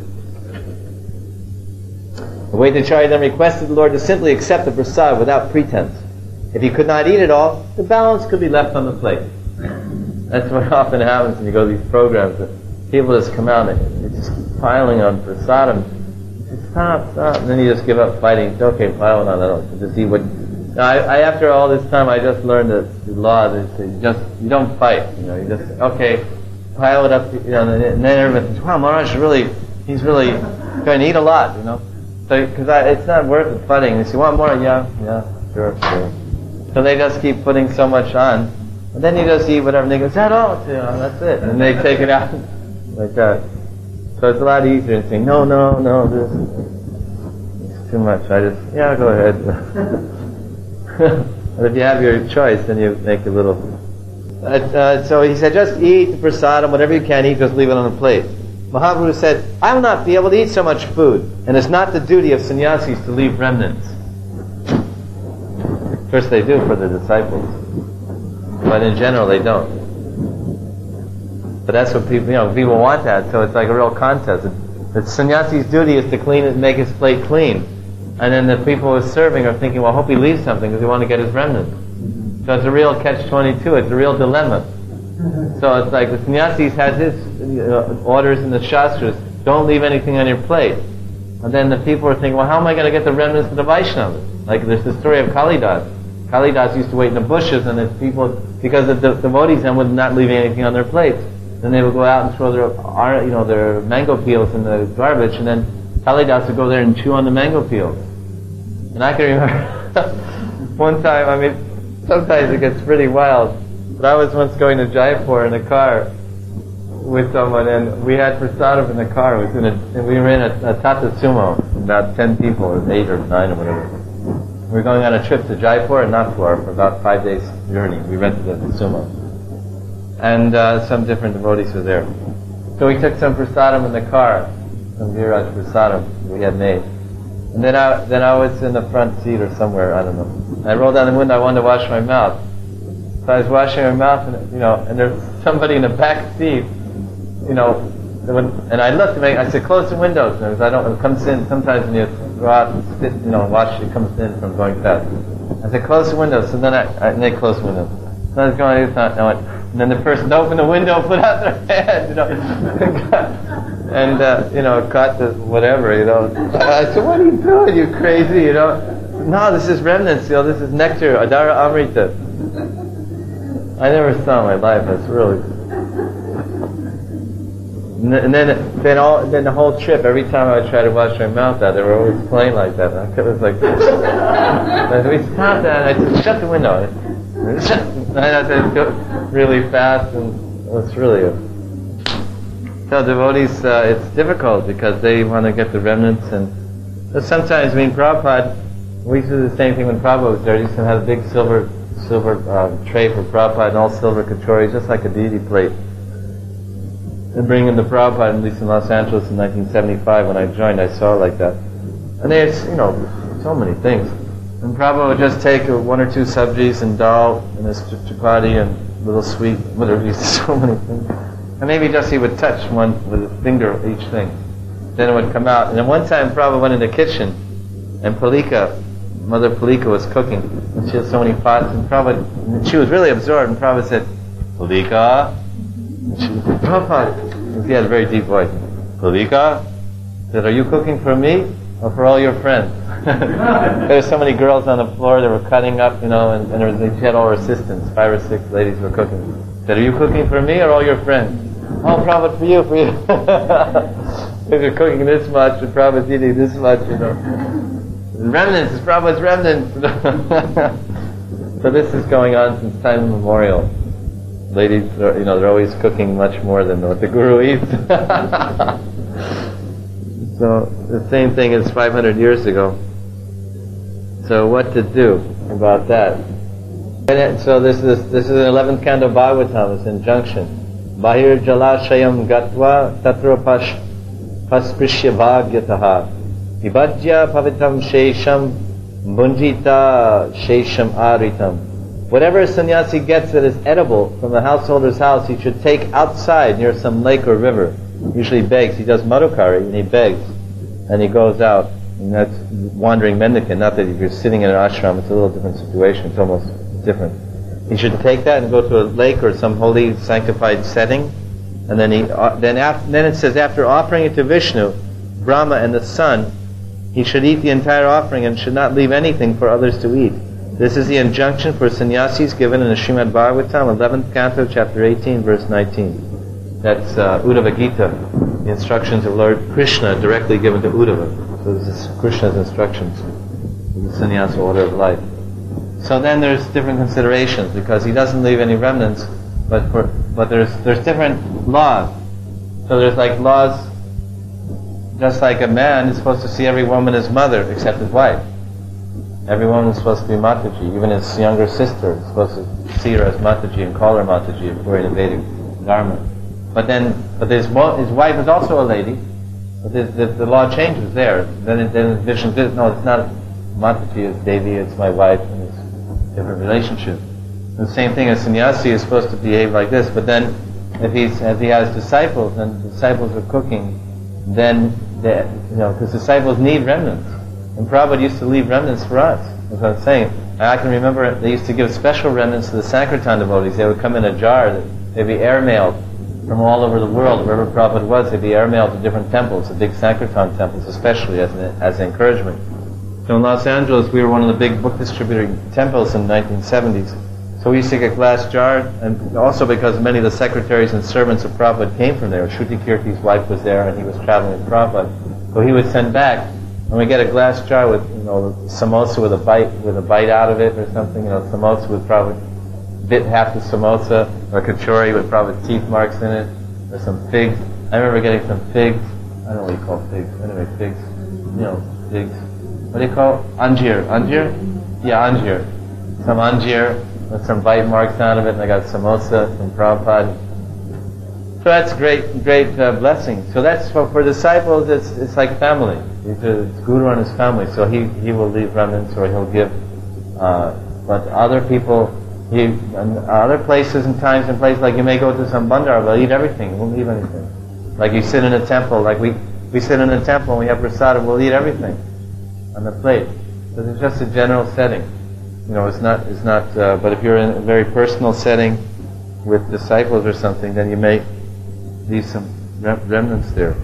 Advaitacharya then requested the Lord to simply accept the prasad without pretense. If he could not eat it all, the balance could be left on the plate. That's what often happens when you go to these programs. That people just come out and they're just piling on prasadam. You say, stop, stop. And then you just give up fighting. It's okay, pile it on. I don't just eat what. Now, I, I, after all this time, I just learned the, the law that you just you don't fight. You know, you just okay, pile it up. You know, and then everyone thinks, "Wow, Maharaj really, he's really going to eat a lot." You know, so because it's not worth it fighting. If you want more, yeah, yeah, sure, sure. So they just keep putting so much on, and then you just eat whatever. And they go, "Is that all?" You know, that's it, and they take it out like that. So it's a lot easier to say, "No, no, no, this is too much." I just, yeah, go ahead. And if you have your choice, then you make a little. Uh, uh, so he said, "Just eat the prasadam, whatever you can eat, just leave it on the plate." Mahaprabhu said, "I will not be able to eat so much food, and it's not the duty of sannyasis to leave remnants." Of course they do for the disciples, but in general they don't. But that's what people, you know, people want that, so it's like a real contest. The sannyasi's duty is to clean it, make his plate clean. And then the people who are serving are thinking, well, I hope he leaves something because we want to get his remnants. So it's a real catch twenty-two, it's a real dilemma. So it's like the sannyasis has his you know, orders in the shastras, don't leave anything on your plate. And then the people are thinking, well, how am I going to get the remnants of the Vaishnavas? Like there's the story of Kalidas. Kalidas used to wait in the bushes, and the people, because the, the devotees then were not leaving anything on their plates, then they would go out and throw their, you know, their mango peels in the garbage, and then Kalidas would go there and chew on the mango peels. And I can remember one time, I mean, sometimes it gets pretty wild, but I was once going to Jaipur in a car with someone, and we had prasadam in the car. It was in a, and we were in a, a Tata Sumo, about ten people, or eight or nine or whatever. We were going on a trip to Jaipur and Nagpur for about five days journey. We rented a Sumo. And uh, some different devotees were there. So we took some prasadam in the car, some Viraj prasadam we had made. And then I, then I was in the front seat or somewhere, I don't know. I rolled down the window, I wanted to wash my mouth. So I was washing my mouth, and you know, and there's somebody in the back seat, you know, when, and I looked, and I said, close the windows, because I don't, it comes in, sometimes when you go out and spit, you know, wash, it comes in from going fast. I said, close the windows, so then I, I and they closed the windows. So I was going, I went, and then the person opened the window, put out their hand, you know, and, uh, you know, caught the whatever, you know. I said, what are you doing, you crazy, you know? No, this is remnants, you know, this is nectar, Adara Amrita. I never saw in my life, that's really... And then, then all, then the whole trip, every time I would try to wash my mouth out, they were always playing like that. And I was like, I said, we stopped that, and I said, shut the window. And I said, go really fast, and it was really a... So devotees, uh, it's difficult because they want to get the remnants, and but sometimes, I mean, Prabhupada, we used to do the same thing when Prabhupada was there. He used to have a big silver silver uh, tray for Prabhupada and all silver kachoris, just like a deity plate. And bring in the Prabhupada, at least in Los Angeles in nineteen seventy-five when I joined, I saw it like that. And they had, you know, so many things. And Prabhupada would just take uh, one or two sabjis and dal and his chapati and little sweet, whatever, he used to so many things. And maybe just he would touch one with a finger each thing. Then it would come out. And then one time Prabhupada went in the kitchen, and Palika, Mother Palika was cooking, and she had so many pots, and Prabhupada, and she was really absorbed, and Prabhupada said, Palika? And she said, Prabhupada, he had a very deep voice, Palika? He said, are you cooking for me or for all your friends? There were so many girls on the floor that were cutting up, you know, and, and there was, she had all her assistants, five or six ladies who were cooking. He said, are you cooking for me or all your friends? Oh, Prabhupada, for you, for you. If you're cooking this much, and Prabhupada's eating this much, you know. remnants, it's Prabhupada's remnants. So this is going on since time immemorial. Ladies, are, you know, they're always cooking much more than what the Guru eats. So the same thing as five hundred years ago. So what to do about that? And so this is this is an eleventh canto of Bhagavatam, this injunction. Bahir jalashayam gatva tatra pash pasprishya bhagyataha vibhajya pavitam shesham bunjita shesham aritam. Whatever a sannyasi gets that is edible from the householder's house, he should take outside near some lake or river. Usually begs. He does madhukari and he begs, and he goes out. And that's wandering mendicant. Not that if you're sitting in an ashram, it's a little different situation. It's almost different. He should take that and go to a lake or some holy sanctified setting, and then he uh, then after, then it says after offering it to Vishnu, Brahma, and the sun, he should eat the entire offering and should not leave anything for others to eat. This is the injunction for sannyasis given in the Srimad Bhagavatam, eleventh canto, chapter eighteen, verse nineteen. That's uh, Uddhava Gita, the instructions of Lord Krishna directly given to Uddhava. So this is Krishna's instructions, the sannyasa order of life. So then there's different considerations, because he doesn't leave any remnants, but for, but there's there's different laws. So there's like laws, just like a man is supposed to see every woman as mother except his wife. Every woman is supposed to be Mataji. Even his younger sister is supposed to see her as Mataji and call her Mataji if wearing a Vedic garment. But then, but his, his wife is also a lady. But the, the, the law changes there. Then it, then it visions, no, it's not Mataji, it's Devi, it's my wife, and it's a different relationship. And the same thing as sannyasi is supposed to behave like this. But then, if he's if he has disciples and disciples are cooking, then they, you know, because disciples need remnants. And Prabhupada used to leave remnants for us. That's what I'm saying. I can remember they used to give special remnants to the Sankirtan devotees. They would come in a jar, they'd be airmailed from all over the world. Wherever Prabhupada was, they'd be airmailed to different temples, the big Sankirtan temples especially, as an, as an encouragement. So in Los Angeles, we were one of the big book distributing temples in the nineteen seventies. So we used to get glass jars, and also because many of the secretaries and servants of Prabhupada came from there. Shruti Kirti's wife was there, and he was traveling with Prabhupada. So he would send back, and we get a glass jar with, you know, samosa with a bite, with a bite out of it or something, you know, samosa with Prabhupada, bit half the samosa, or kachori with Prabhupada's teeth marks in it, or some figs. I remember getting some figs. I don't know what you call figs. Anyway, figs. You know, figs. What do you call it? Anjir. Anjir? Yeah, anjir. Some anjir with some bite marks out of it, and I got samosa from Prabhupada. So that's great, great uh, blessing. So that's for, for disciples. It's it's like family. It's, a, it's Guru and his family. So he he will leave remnants, or he'll give. Uh, but other people, he in other places and times and places, like you may go to some bandara, they'll eat everything. Won't leave anything. Like you sit in a temple, like we we sit in a temple and we have prasadam, we'll eat everything on the plate. So it's just a general setting. You know, it's not it's not. Uh, but if you're in a very personal setting with disciples or something, then you may leave some rem- remnants there.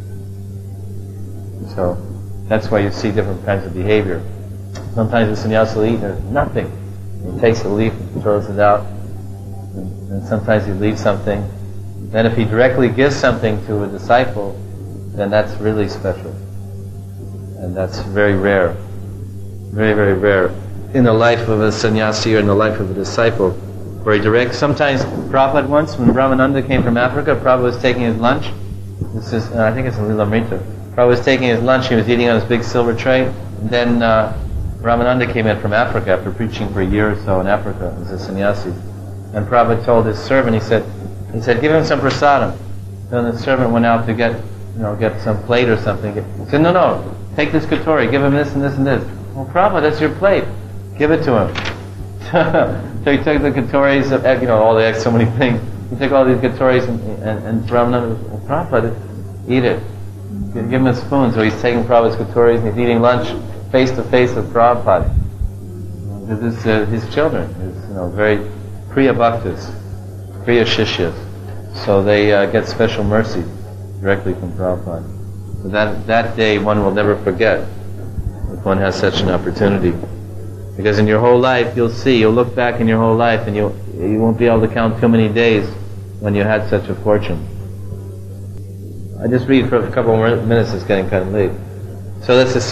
So that's why you see different kinds of behavior. Sometimes the sannyasi will eat and there's nothing. He takes a leaf and throws it out. And, and sometimes he leaves something. Then if he directly gives something to a disciple, then that's really special. And that's very rare. Very, very rare. In the life of a sannyasi or in the life of a disciple, where he directs. Sometimes Prabhupada once, when Brahmananda came from Africa, Prabhupada was taking his lunch. This is, uh, I think it's in Lilamrita. Prabhupada was taking his lunch, he was eating on his big silver tray. And then uh, Brahmananda came in from Africa after preaching for a year or so in Africa as a sannyasi. And Prabhupada told his servant, he said, he said, give him some prasadam. Then the servant went out to get, you know, get some plate or something. He said, no, no, take this katori, give him this and this and this. Well, Prabhupada, that's your plate. Give it to him. So he took the katoris of, you know, all the so many things. He took all these katoris and, and, and Brahmananda, well, Prabhupada, eat it. Give him a spoon. So he's taking Prabhupada's katoris and he's eating lunch face to face with Prabhupada. This is uh, his children, his, you know, very priya bhaktas, priya shishyas. So they uh, get special mercy directly from Prabhupada. So that that day one will never forget if one has such an opportunity. Because in your whole life, you'll see, you'll look back in your whole life and you'll, you won't be able to count too many days when you had such a fortune. I just read for a couple more minutes, it's getting kind of late. So this is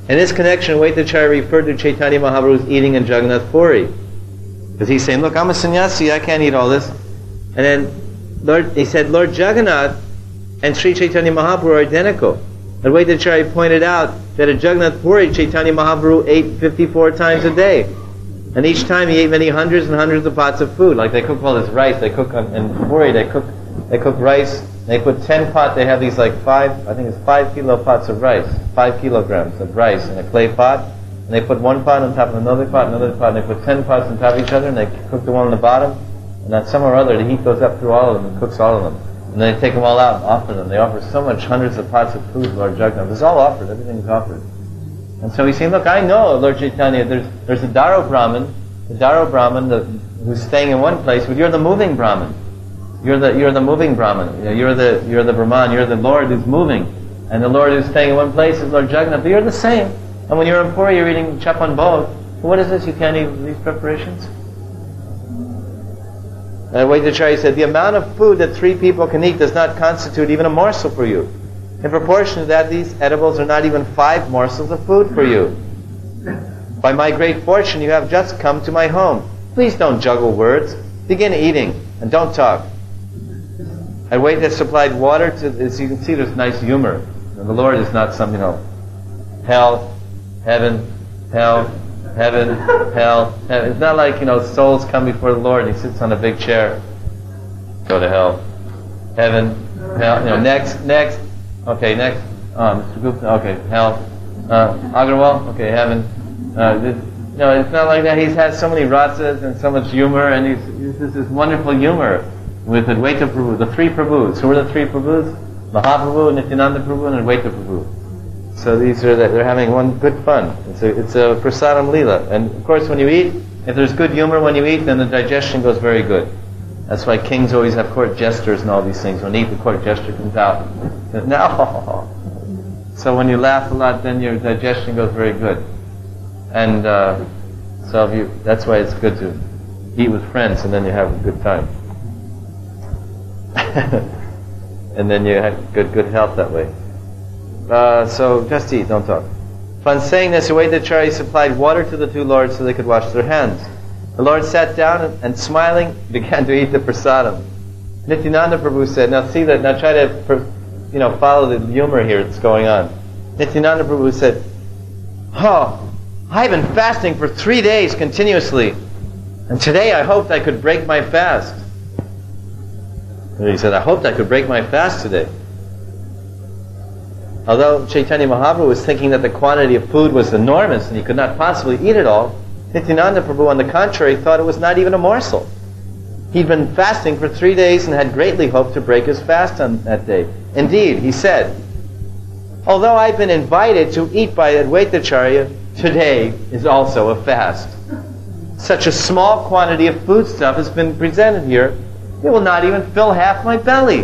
In this connection, Vaitacharya referred to Chaitanya Mahaprabhu's eating in Jagannath Puri. Because he's saying, look, I'm a sannyasi, I can't eat all this. And then Lord, he said, Lord Jagannath and Sri Chaitanya Mahaprabhu are identical. And Vaitacharya pointed out that at Jagannath Puri, Chaitanya Mahaprabhu ate fifty-four times a day. And each time he ate many hundreds and hundreds of pots of food. Like they cook all this rice, they cook on, in Puri, they cook, they cook rice, they put ten pot, they have these like five, I think it's five kilo pots of rice, five kilograms of rice in a clay pot. And they put one pot on top of another pot, another pot, and they put ten pots on top of each other, and they cook the one on the bottom. And then somehow or other, the heat goes up through all of them and cooks all of them. And then they take them all out and offer them. They offer so much, hundreds of pots of food, Lord Jagannath. It's all offered, everything's offered. And so he's saying, look, I know, Lord Chaitanya, there's there's a Daro Brahmin, the Daro Brahmin the, who's staying in one place, but you're the moving Brahmin. You're the you're the moving Brahmin. You know, you're the you're the Brahman, you're the Lord who's moving. And the Lord who's staying in one place is Lord Jagannath, but you're the same. And when you're in Puri, you're eating chapan bhog. What is this? You can't eat these preparations? And Vaitacharya said, the amount of food that three people can eat does not constitute even a morsel for you. In proportion to that, these edibles are not even five morsels of food for you. By my great fortune, you have just come to my home. Please don't juggle words. Begin eating, and don't talk. And Vaitacharya supplied water to, as you can see, there's nice humor. And the Lord is not some, you know, hell, heaven, hell, heaven, hell, heaven. It's not like, you know, souls come before the Lord and he sits on a big chair. Go to hell. Heaven, hell, you know, next, next, okay, next, uh, Mister Gupta, okay, hell. Uh, Agrawal, okay, heaven. Uh, this, you know, it's not like that. He's had so many rasas and so much humor, and he's, he's this wonderful humor with Advaita Prabhu, the three Prabhus. Who are the three Prabhus? Mahaprabhu, Nityananda Prabhu, and Advaita Prabhu. So these are, they're having one good fun. It's a, it's a prasadam lila. And of course when you eat, if there's good humor when you eat, then the digestion goes very good. That's why kings always have court jesters and all these things. When you eat, the court jester comes out. No. So when you laugh a lot, then your digestion goes very good. And uh, so if you, that's why it's good to eat with friends, and then you have a good time. And then you have good good health that way. Uh, so just eat, don't talk. Upon saying this, Vaitacharya supplied water to the two lords so they could wash their hands. The Lord sat down and, and smiling began to eat the prasadam. Nityananda Prabhu said, now see that, now try to, you know, follow the humor here that's going on. Nityananda Prabhu said, oh, I've been fasting for three days continuously, and today I hoped I could break my fast. And he said, I hoped I could break my fast today. Although Chaitanya Mahaprabhu was thinking that the quantity of food was enormous and he could not possibly eat it all, Nityananda Prabhu, on the contrary, thought it was not even a morsel. He'd been fasting for three days and had greatly hoped to break his fast on that day. Indeed, he said, although I've been invited to eat by Advaitacharya, today is also a fast. Such a small quantity of foodstuff has been presented here, it will not even fill half my belly.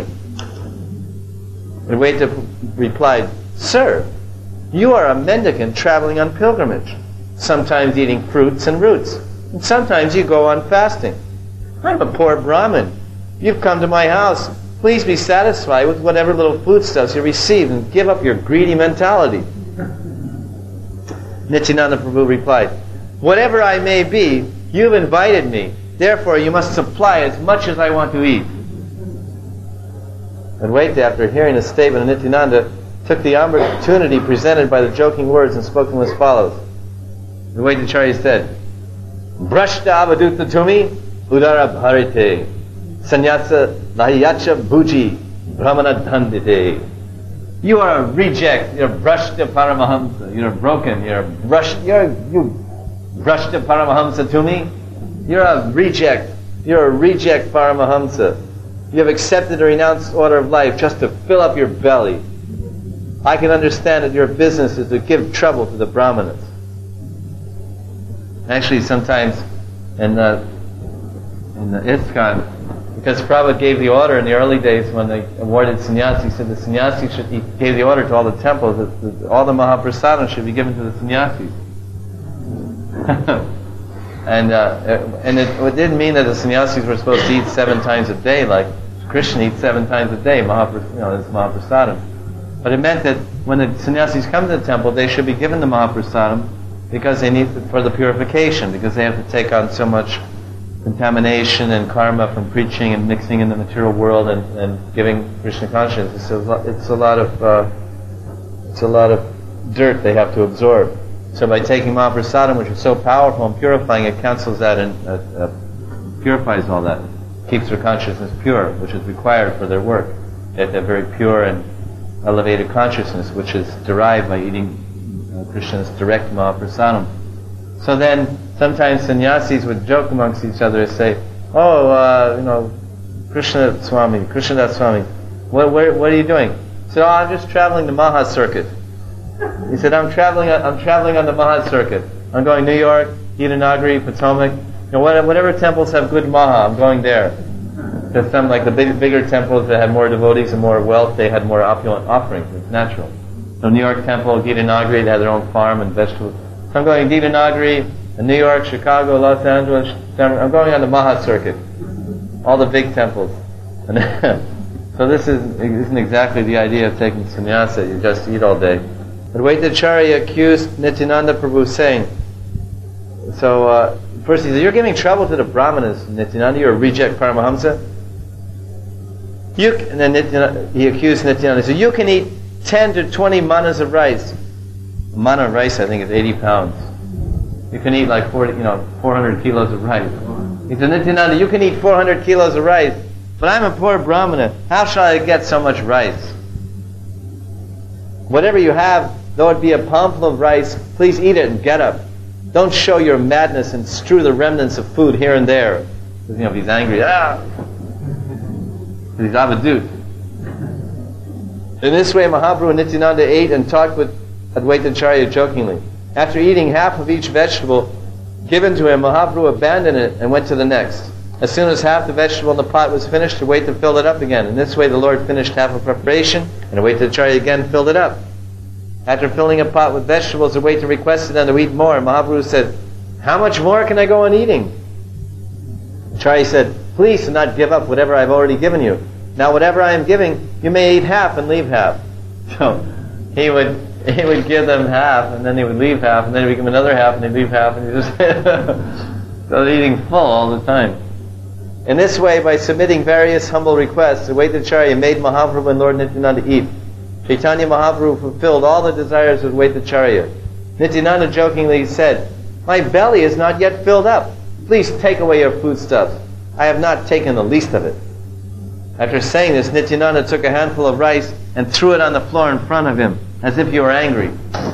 Advaita replied, sir, you are a mendicant traveling on pilgrimage, sometimes eating fruits and roots, and sometimes you go on fasting. I'm a poor Brahmin. You've come to my house. Please be satisfied with whatever little foodstuffs you receive and give up your greedy mentality. Nityananda Prabhu replied, whatever I may be, you've invited me. Therefore, you must supply as much as I want to eat. Advaita, after hearing the statement of Nityananda, took the opportunity presented by the joking words and spoke to him as follows. Advaitacharya said, Brashta avaduta tumi udara bharite sanyasa lahiyacha bhuji brahmana dhandite. You are a reject. You're Brashta Paramahamsa. You're broken. You're brush. You're you Brashta Paramahamsa to me. You're a reject. You're a reject Paramahamsa. You have accepted a renounced order of life just to fill up your belly. I can understand that your business is to give trouble to the Brahmanas. Actually, sometimes in the in the ISKCON, because Prabhupada gave the order in the early days when they awarded sannyasi, he said the sannyasi should, he gave the order to all the temples that the, all the Mahaprasadam should be given to the sannyasis. and uh, and it, it didn't mean that the sannyasis were supposed to eat seven times a day, like Krishna eats seven times a day, Mahapras, you know, it's Mahaprasadam. But it meant that when the sannyasis come to the temple, they should be given the Mahaprasadam because they need for the purification, because they have to take on so much contamination and karma from preaching and mixing in the material world and, and giving Krishna consciousness. It's a lot, it's a lot of uh, it's a lot of dirt they have to absorb. So by taking Mahaprasadam, which is so powerful and purifying, it cancels that and uh, uh, purifies all that, keeps their consciousness pure, which is required for their work. They have to have very pure and elevated consciousness, which is derived by eating uh, Krishna's direct Mahaprasadam. So then, sometimes sannyasis would joke amongst each other and say, "Oh, uh, you know, Krishna Swami, Krishna Das Swami, what, where, what are you doing?" He said, "Oh, I'm just traveling the Maha circuit." He said, "I'm traveling, I'm traveling on the Maha circuit. I'm going New York, Gitanagari, Potomac. You know, whatever temples have good Maha, I'm going there." Because some, like the big, bigger temples that had more devotees and more wealth, they had more opulent offerings. It's natural. So New York Temple, Gitanagari, they had their own farm and vegetables. So I'm going to Gitanagari, New York, Chicago, Los Angeles. I'm going on the Maha circuit. All the big temples. And so this is, isn't exactly the idea of taking sannyasa. You just eat all day. Advaitacharya accused Nityananda Prabhu saying, so uh, first he said, "You're giving trouble to the Brahmanas, Nityananda. You're a reject Paramahamsa." You, and then Nityananda, he accused Nityananda. He said, "You can eat ten to twenty manas of rice." A mana of rice, I think, is eighty pounds. You can eat like forty, you know, four hundred kilos of rice. He said, "Nityananda, you can eat four hundred kilos of rice, but I'm a poor Brahmana. How shall I get so much rice? Whatever you have, though it be a palmful of rice, please eat it and get up. Don't show your madness and strew the remnants of food here and there." Because, you know, if he's angry, ah! He's avadut. In this way, Mahaprabhu and Nityananda ate and talked with Advaitacharya jokingly. After eating half of each vegetable given to him, Mahaprabhu abandoned it and went to the next. As soon as half the vegetable in the pot was finished, Advaita filled it up again. In this way, the Lord finished half of preparation, and Advaitacharya again filled it up. After filling a pot with vegetables, Advaita requested them to eat more. Mahaprabhu said, "How much more can I go on eating?" Acharya said, "Please do not give up whatever I've already given you. Now whatever I am giving, you may eat half and leave half." So he would he would give them half, and then he would leave half, and then he would give them another half, and he'd leave half, and he just so eating full all the time. In this way, by submitting various humble requests, Advaitacharya made Mahaprabhu and Lord Nityananda eat. Chaitanya Mahaprabhu fulfilled all the desires of Advaitacharya. Nityananda jokingly said, "My belly is not yet filled up. Please take away your foodstuffs. I have not taken the least of it." After saying this, Nityananda took a handful of rice and threw it on the floor in front of him, as if he were angry.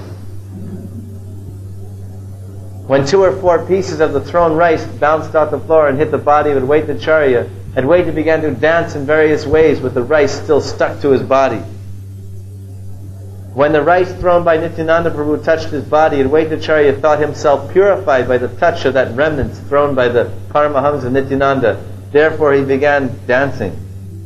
When two or four pieces of the thrown rice bounced off the floor and hit the body of Advaitacharya, Advaita began to dance in various ways with the rice still stuck to his body. When the rice thrown by Nityananda Prabhu touched his body, Advaitacharya thought himself purified by the touch of that remnants thrown by the Paramahamsa Nityananda. Therefore he began dancing.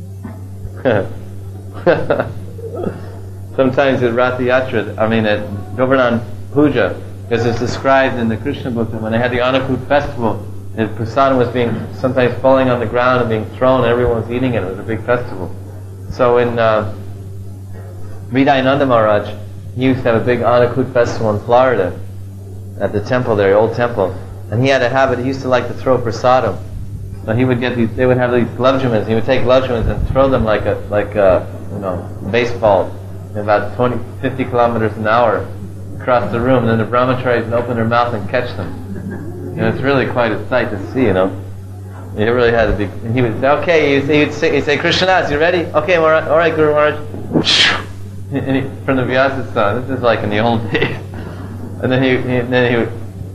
Sometimes at Rath Yatra, I mean at Govardhan Puja, because it's described in the Krishna book that when they had the Annakut festival, the prasadam was being sometimes falling on the ground and being thrown, and everyone was eating it. It was a big festival. So in uh, Hridayananda Maharaj, he used to have a big Annakut festival in Florida at the temple there, the old temple, and he had a habit. He used to like to throw prasadam. So he would get these. They would have these glavjamins. He would take glavjamins and throw them like a like a you know baseball, about twenty, fifty kilometers an hour across the room. And then the brahmacharis would open their mouth and catch them. You know, it's really quite a sight to see. You know, he really had to be. And he would say, "Okay," he would say, he'd say, he'd say "Krishnadas, you ready? Okay, all right, all right, Guru Maharaj." And he, from the Vyasa son, this is like in the old days. And then he, he and then he would.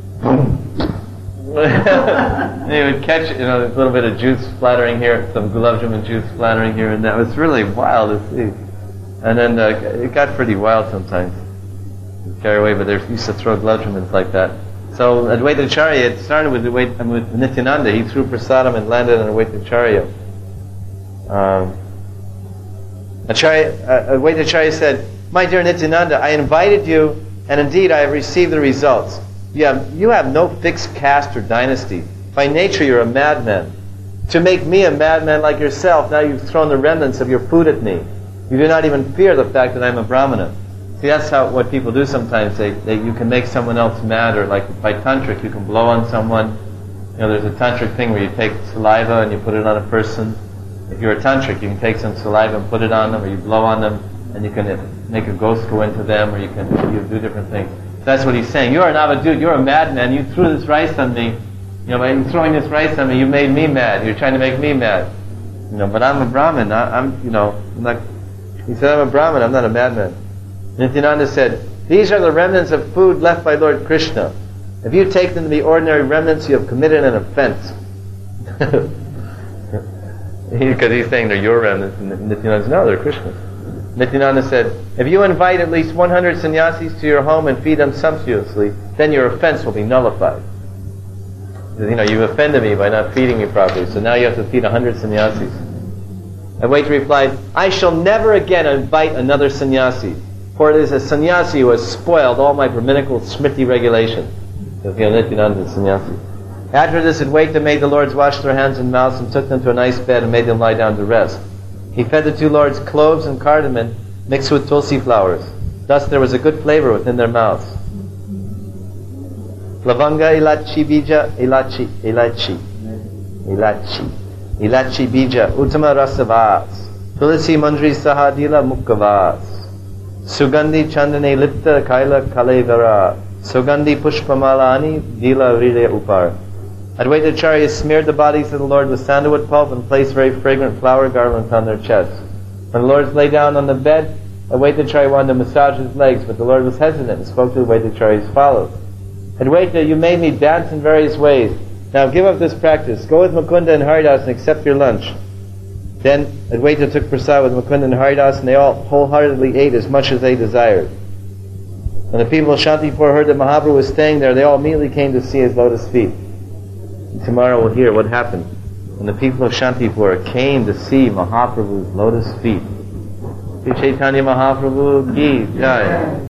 And he would catch, you know, a little bit of juice splattering here, some gulab jamun juice splattering here, and that was really wild to see. And then uh, it got pretty wild sometimes. Carry away, but they used to throw gulab jamans like that. So Advaitacharya, it started with, with Nityananda. He threw prasadam and landed on Advaitacharya. Um, Acharya, uh, Advaitacharya said, "My dear Nityananda, I invited you, and indeed I have received the results. You have, you have no fixed caste or dynasty. By nature you're a madman. To make me a madman like yourself, now you've thrown the remnants of your food at me. You do not even fear the fact that I'm a Brahmana. See, that's how what people do sometimes. They, they you can make someone else mad, or like by tantric, you can blow on someone. You know, there's a tantric thing where you take saliva and you put it on a person. If you're a tantric, you can take some saliva and put it on them, or you blow on them, and you can make a ghost go into them, or you can you do different things. That's what he's saying. You're an avadut, you're a madman. You threw this rice on me. You know, by throwing this rice on me, you made me mad. You're trying to make me mad. You know, but I'm a Brahmin. I, I'm, you know, I'm not. He said, I'm a Brahmin. I'm not a madman. Nityananda said, these are the remnants of food left by Lord Krishna. If you take them to be ordinary remnants, you have committed an offense. Because he's saying they're your remnants, and Nityananda says, no, they're Krishna's. Nityananda said, if you invite at least one hundred sannyasis to your home and feed them sumptuously, then your offense will be nullified. Because, you know, you've offended me by not feeding me properly, so now you have to feed one hundred sannyasis. Advaita replied, I shall never again invite another sannyasi, for it is a sannyasi who has spoiled all my Brahminical smriti regulations. Because, you know, Nityananda is sannyasi. After this, Advaita made the lords wash their hands and mouths and took them to a nice bed and made them lie down to rest. He fed the two lords cloves and cardamom mixed with tulsi flowers. Thus there was a good flavor within their mouths. Lavanga ilachi bija ilachi ilachi ilachi ilachi bija uttama rasavas tulsi mandri sahadila mukkavas sugandhi chandane lipta kaila kalevara sugandhi pushpamalani dila rile upar. Advaita Acharya smeared the bodies of the Lord with sandalwood pulp and placed very fragrant flower garlands on their chests. When the Lord lay down on the bed, Advaita Acharya wanted to massage his legs, but the Lord was hesitant and spoke to Advaita Acharya as follows. Advaita, you made me dance in various ways. Now give up this practice. Go with Mukunda and Haridas and accept your lunch. Then Advaita took prasad with Mukunda and Haridas, and they all wholeheartedly ate as much as they desired. When the people of Shantipur heard that Mahaprabhu was staying there, they all immediately came to see his lotus feet. And tomorrow we'll hear what happened when the people of Shantipur came to see Mahaprabhu's lotus feet. Sri Chaitanya Mahaprabhu ki jai.